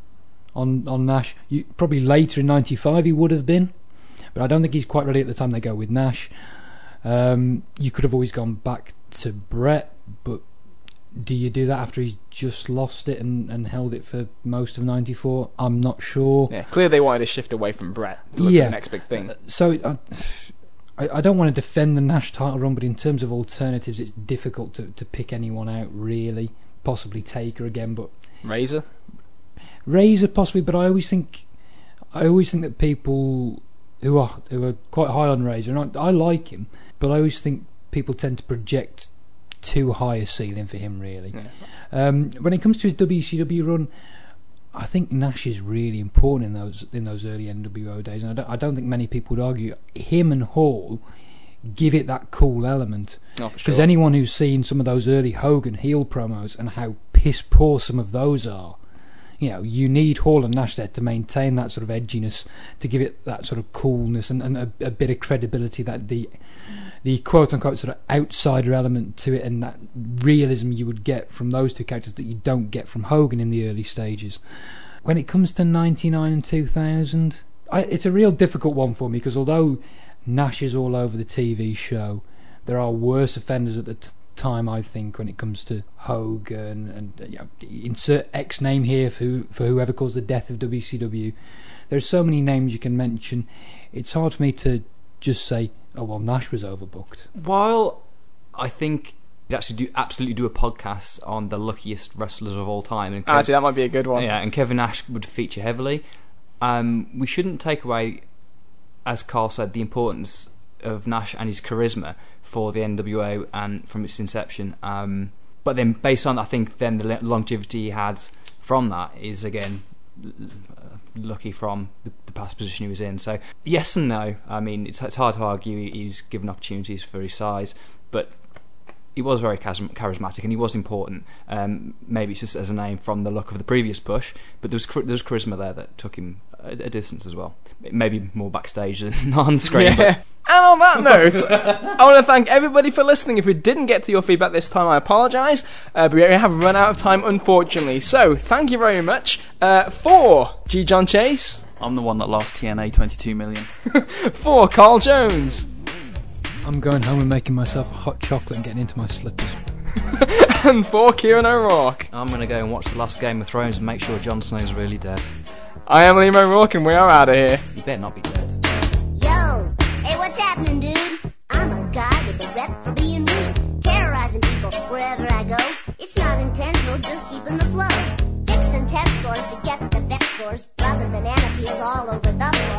on, on Nash, you, probably later in ninety-five he would have been. But I don't think he's quite ready at the time they go with Nash. Um, you could have always gone back to Bret, but do you do that after he's just lost it and, and held it for most of ninety-four? I'm not sure. Yeah, clearly they wanted to shift away from Bret to look yeah. for the next big thing. Uh, so uh, I, I don't want to defend the Nash title run, but in terms of alternatives, it's difficult to, to pick anyone out, really. Possibly Taker again, but... Razor? Razor, possibly, but I always think... I always think that people... who are who are quite high on Razor, and I, I like him, but I always think people tend to project too high a ceiling for him, really. Yeah. Um, when it comes to his W C W run, I think Nash is really important in those in those early N W O days, and I don't, I don't think many people would argue. Him and Hall give it that cool element, because oh, sure. anyone who's seen some of those early Hogan heel promos and how piss poor some of those are, you know, you need Hall and Nash there to maintain that sort of edginess, to give it that sort of coolness and, and a, a bit of credibility, that the the quote-unquote sort of outsider element to it, and that realism you would get from those two characters that you don't get from Hogan in the early stages. When it comes to ninety-nine and two thousand, I, it's a real difficult one for me, because although Nash is all over the T V show, there are worse offenders at the t- time, I think, when it comes to Hogan, and you know, insert X name here for, who, for whoever caused the death of W C W. There's so many names you can mention. It's hard for me to just say, oh well, Nash was overbooked. While I think you'd actually do absolutely do a podcast on the luckiest wrestlers of all time, and Kev- actually that might be a good one. Yeah, and Kevin Nash would feature heavily. Um, we shouldn't take away, as Carl said, the importance of Nash and his charisma for the N W O and from its inception. Um, but then, based on, I think, then the longevity he had from that is again lucky from the, the past position he was in. So yes and no. I mean, it's, it's hard to argue he's given opportunities for his size, but he was very charismatic and he was important. Um, maybe it's just as a name from the look of the previous push, but there was there was charisma there that took him a, a distance as well. Maybe more backstage than on screen. Yeah. But. And on that note, I want to thank everybody for listening. If we didn't get to your feedback this time, I apologise, uh, but we have run out of time, unfortunately. So, thank you very much. Uh, for G. John Chase. I'm the one that lost T N A twenty-two million. For Carl Jones. I'm going home and making myself a hot chocolate and getting into my slippers. And for Kieran O'Rourke. I'm going to go and watch the last Game of Thrones and make sure Jon Snow's really dead. I am Liam O'Rourke and we are out of here. He better not be dead. Yo, hey, what's happening, dude? I'm a guy with a rep for being rude, terrorizing people wherever I go. It's not intentional, just keeping the flow. Fixing test scores to get the best scores, dropping banana peels all over the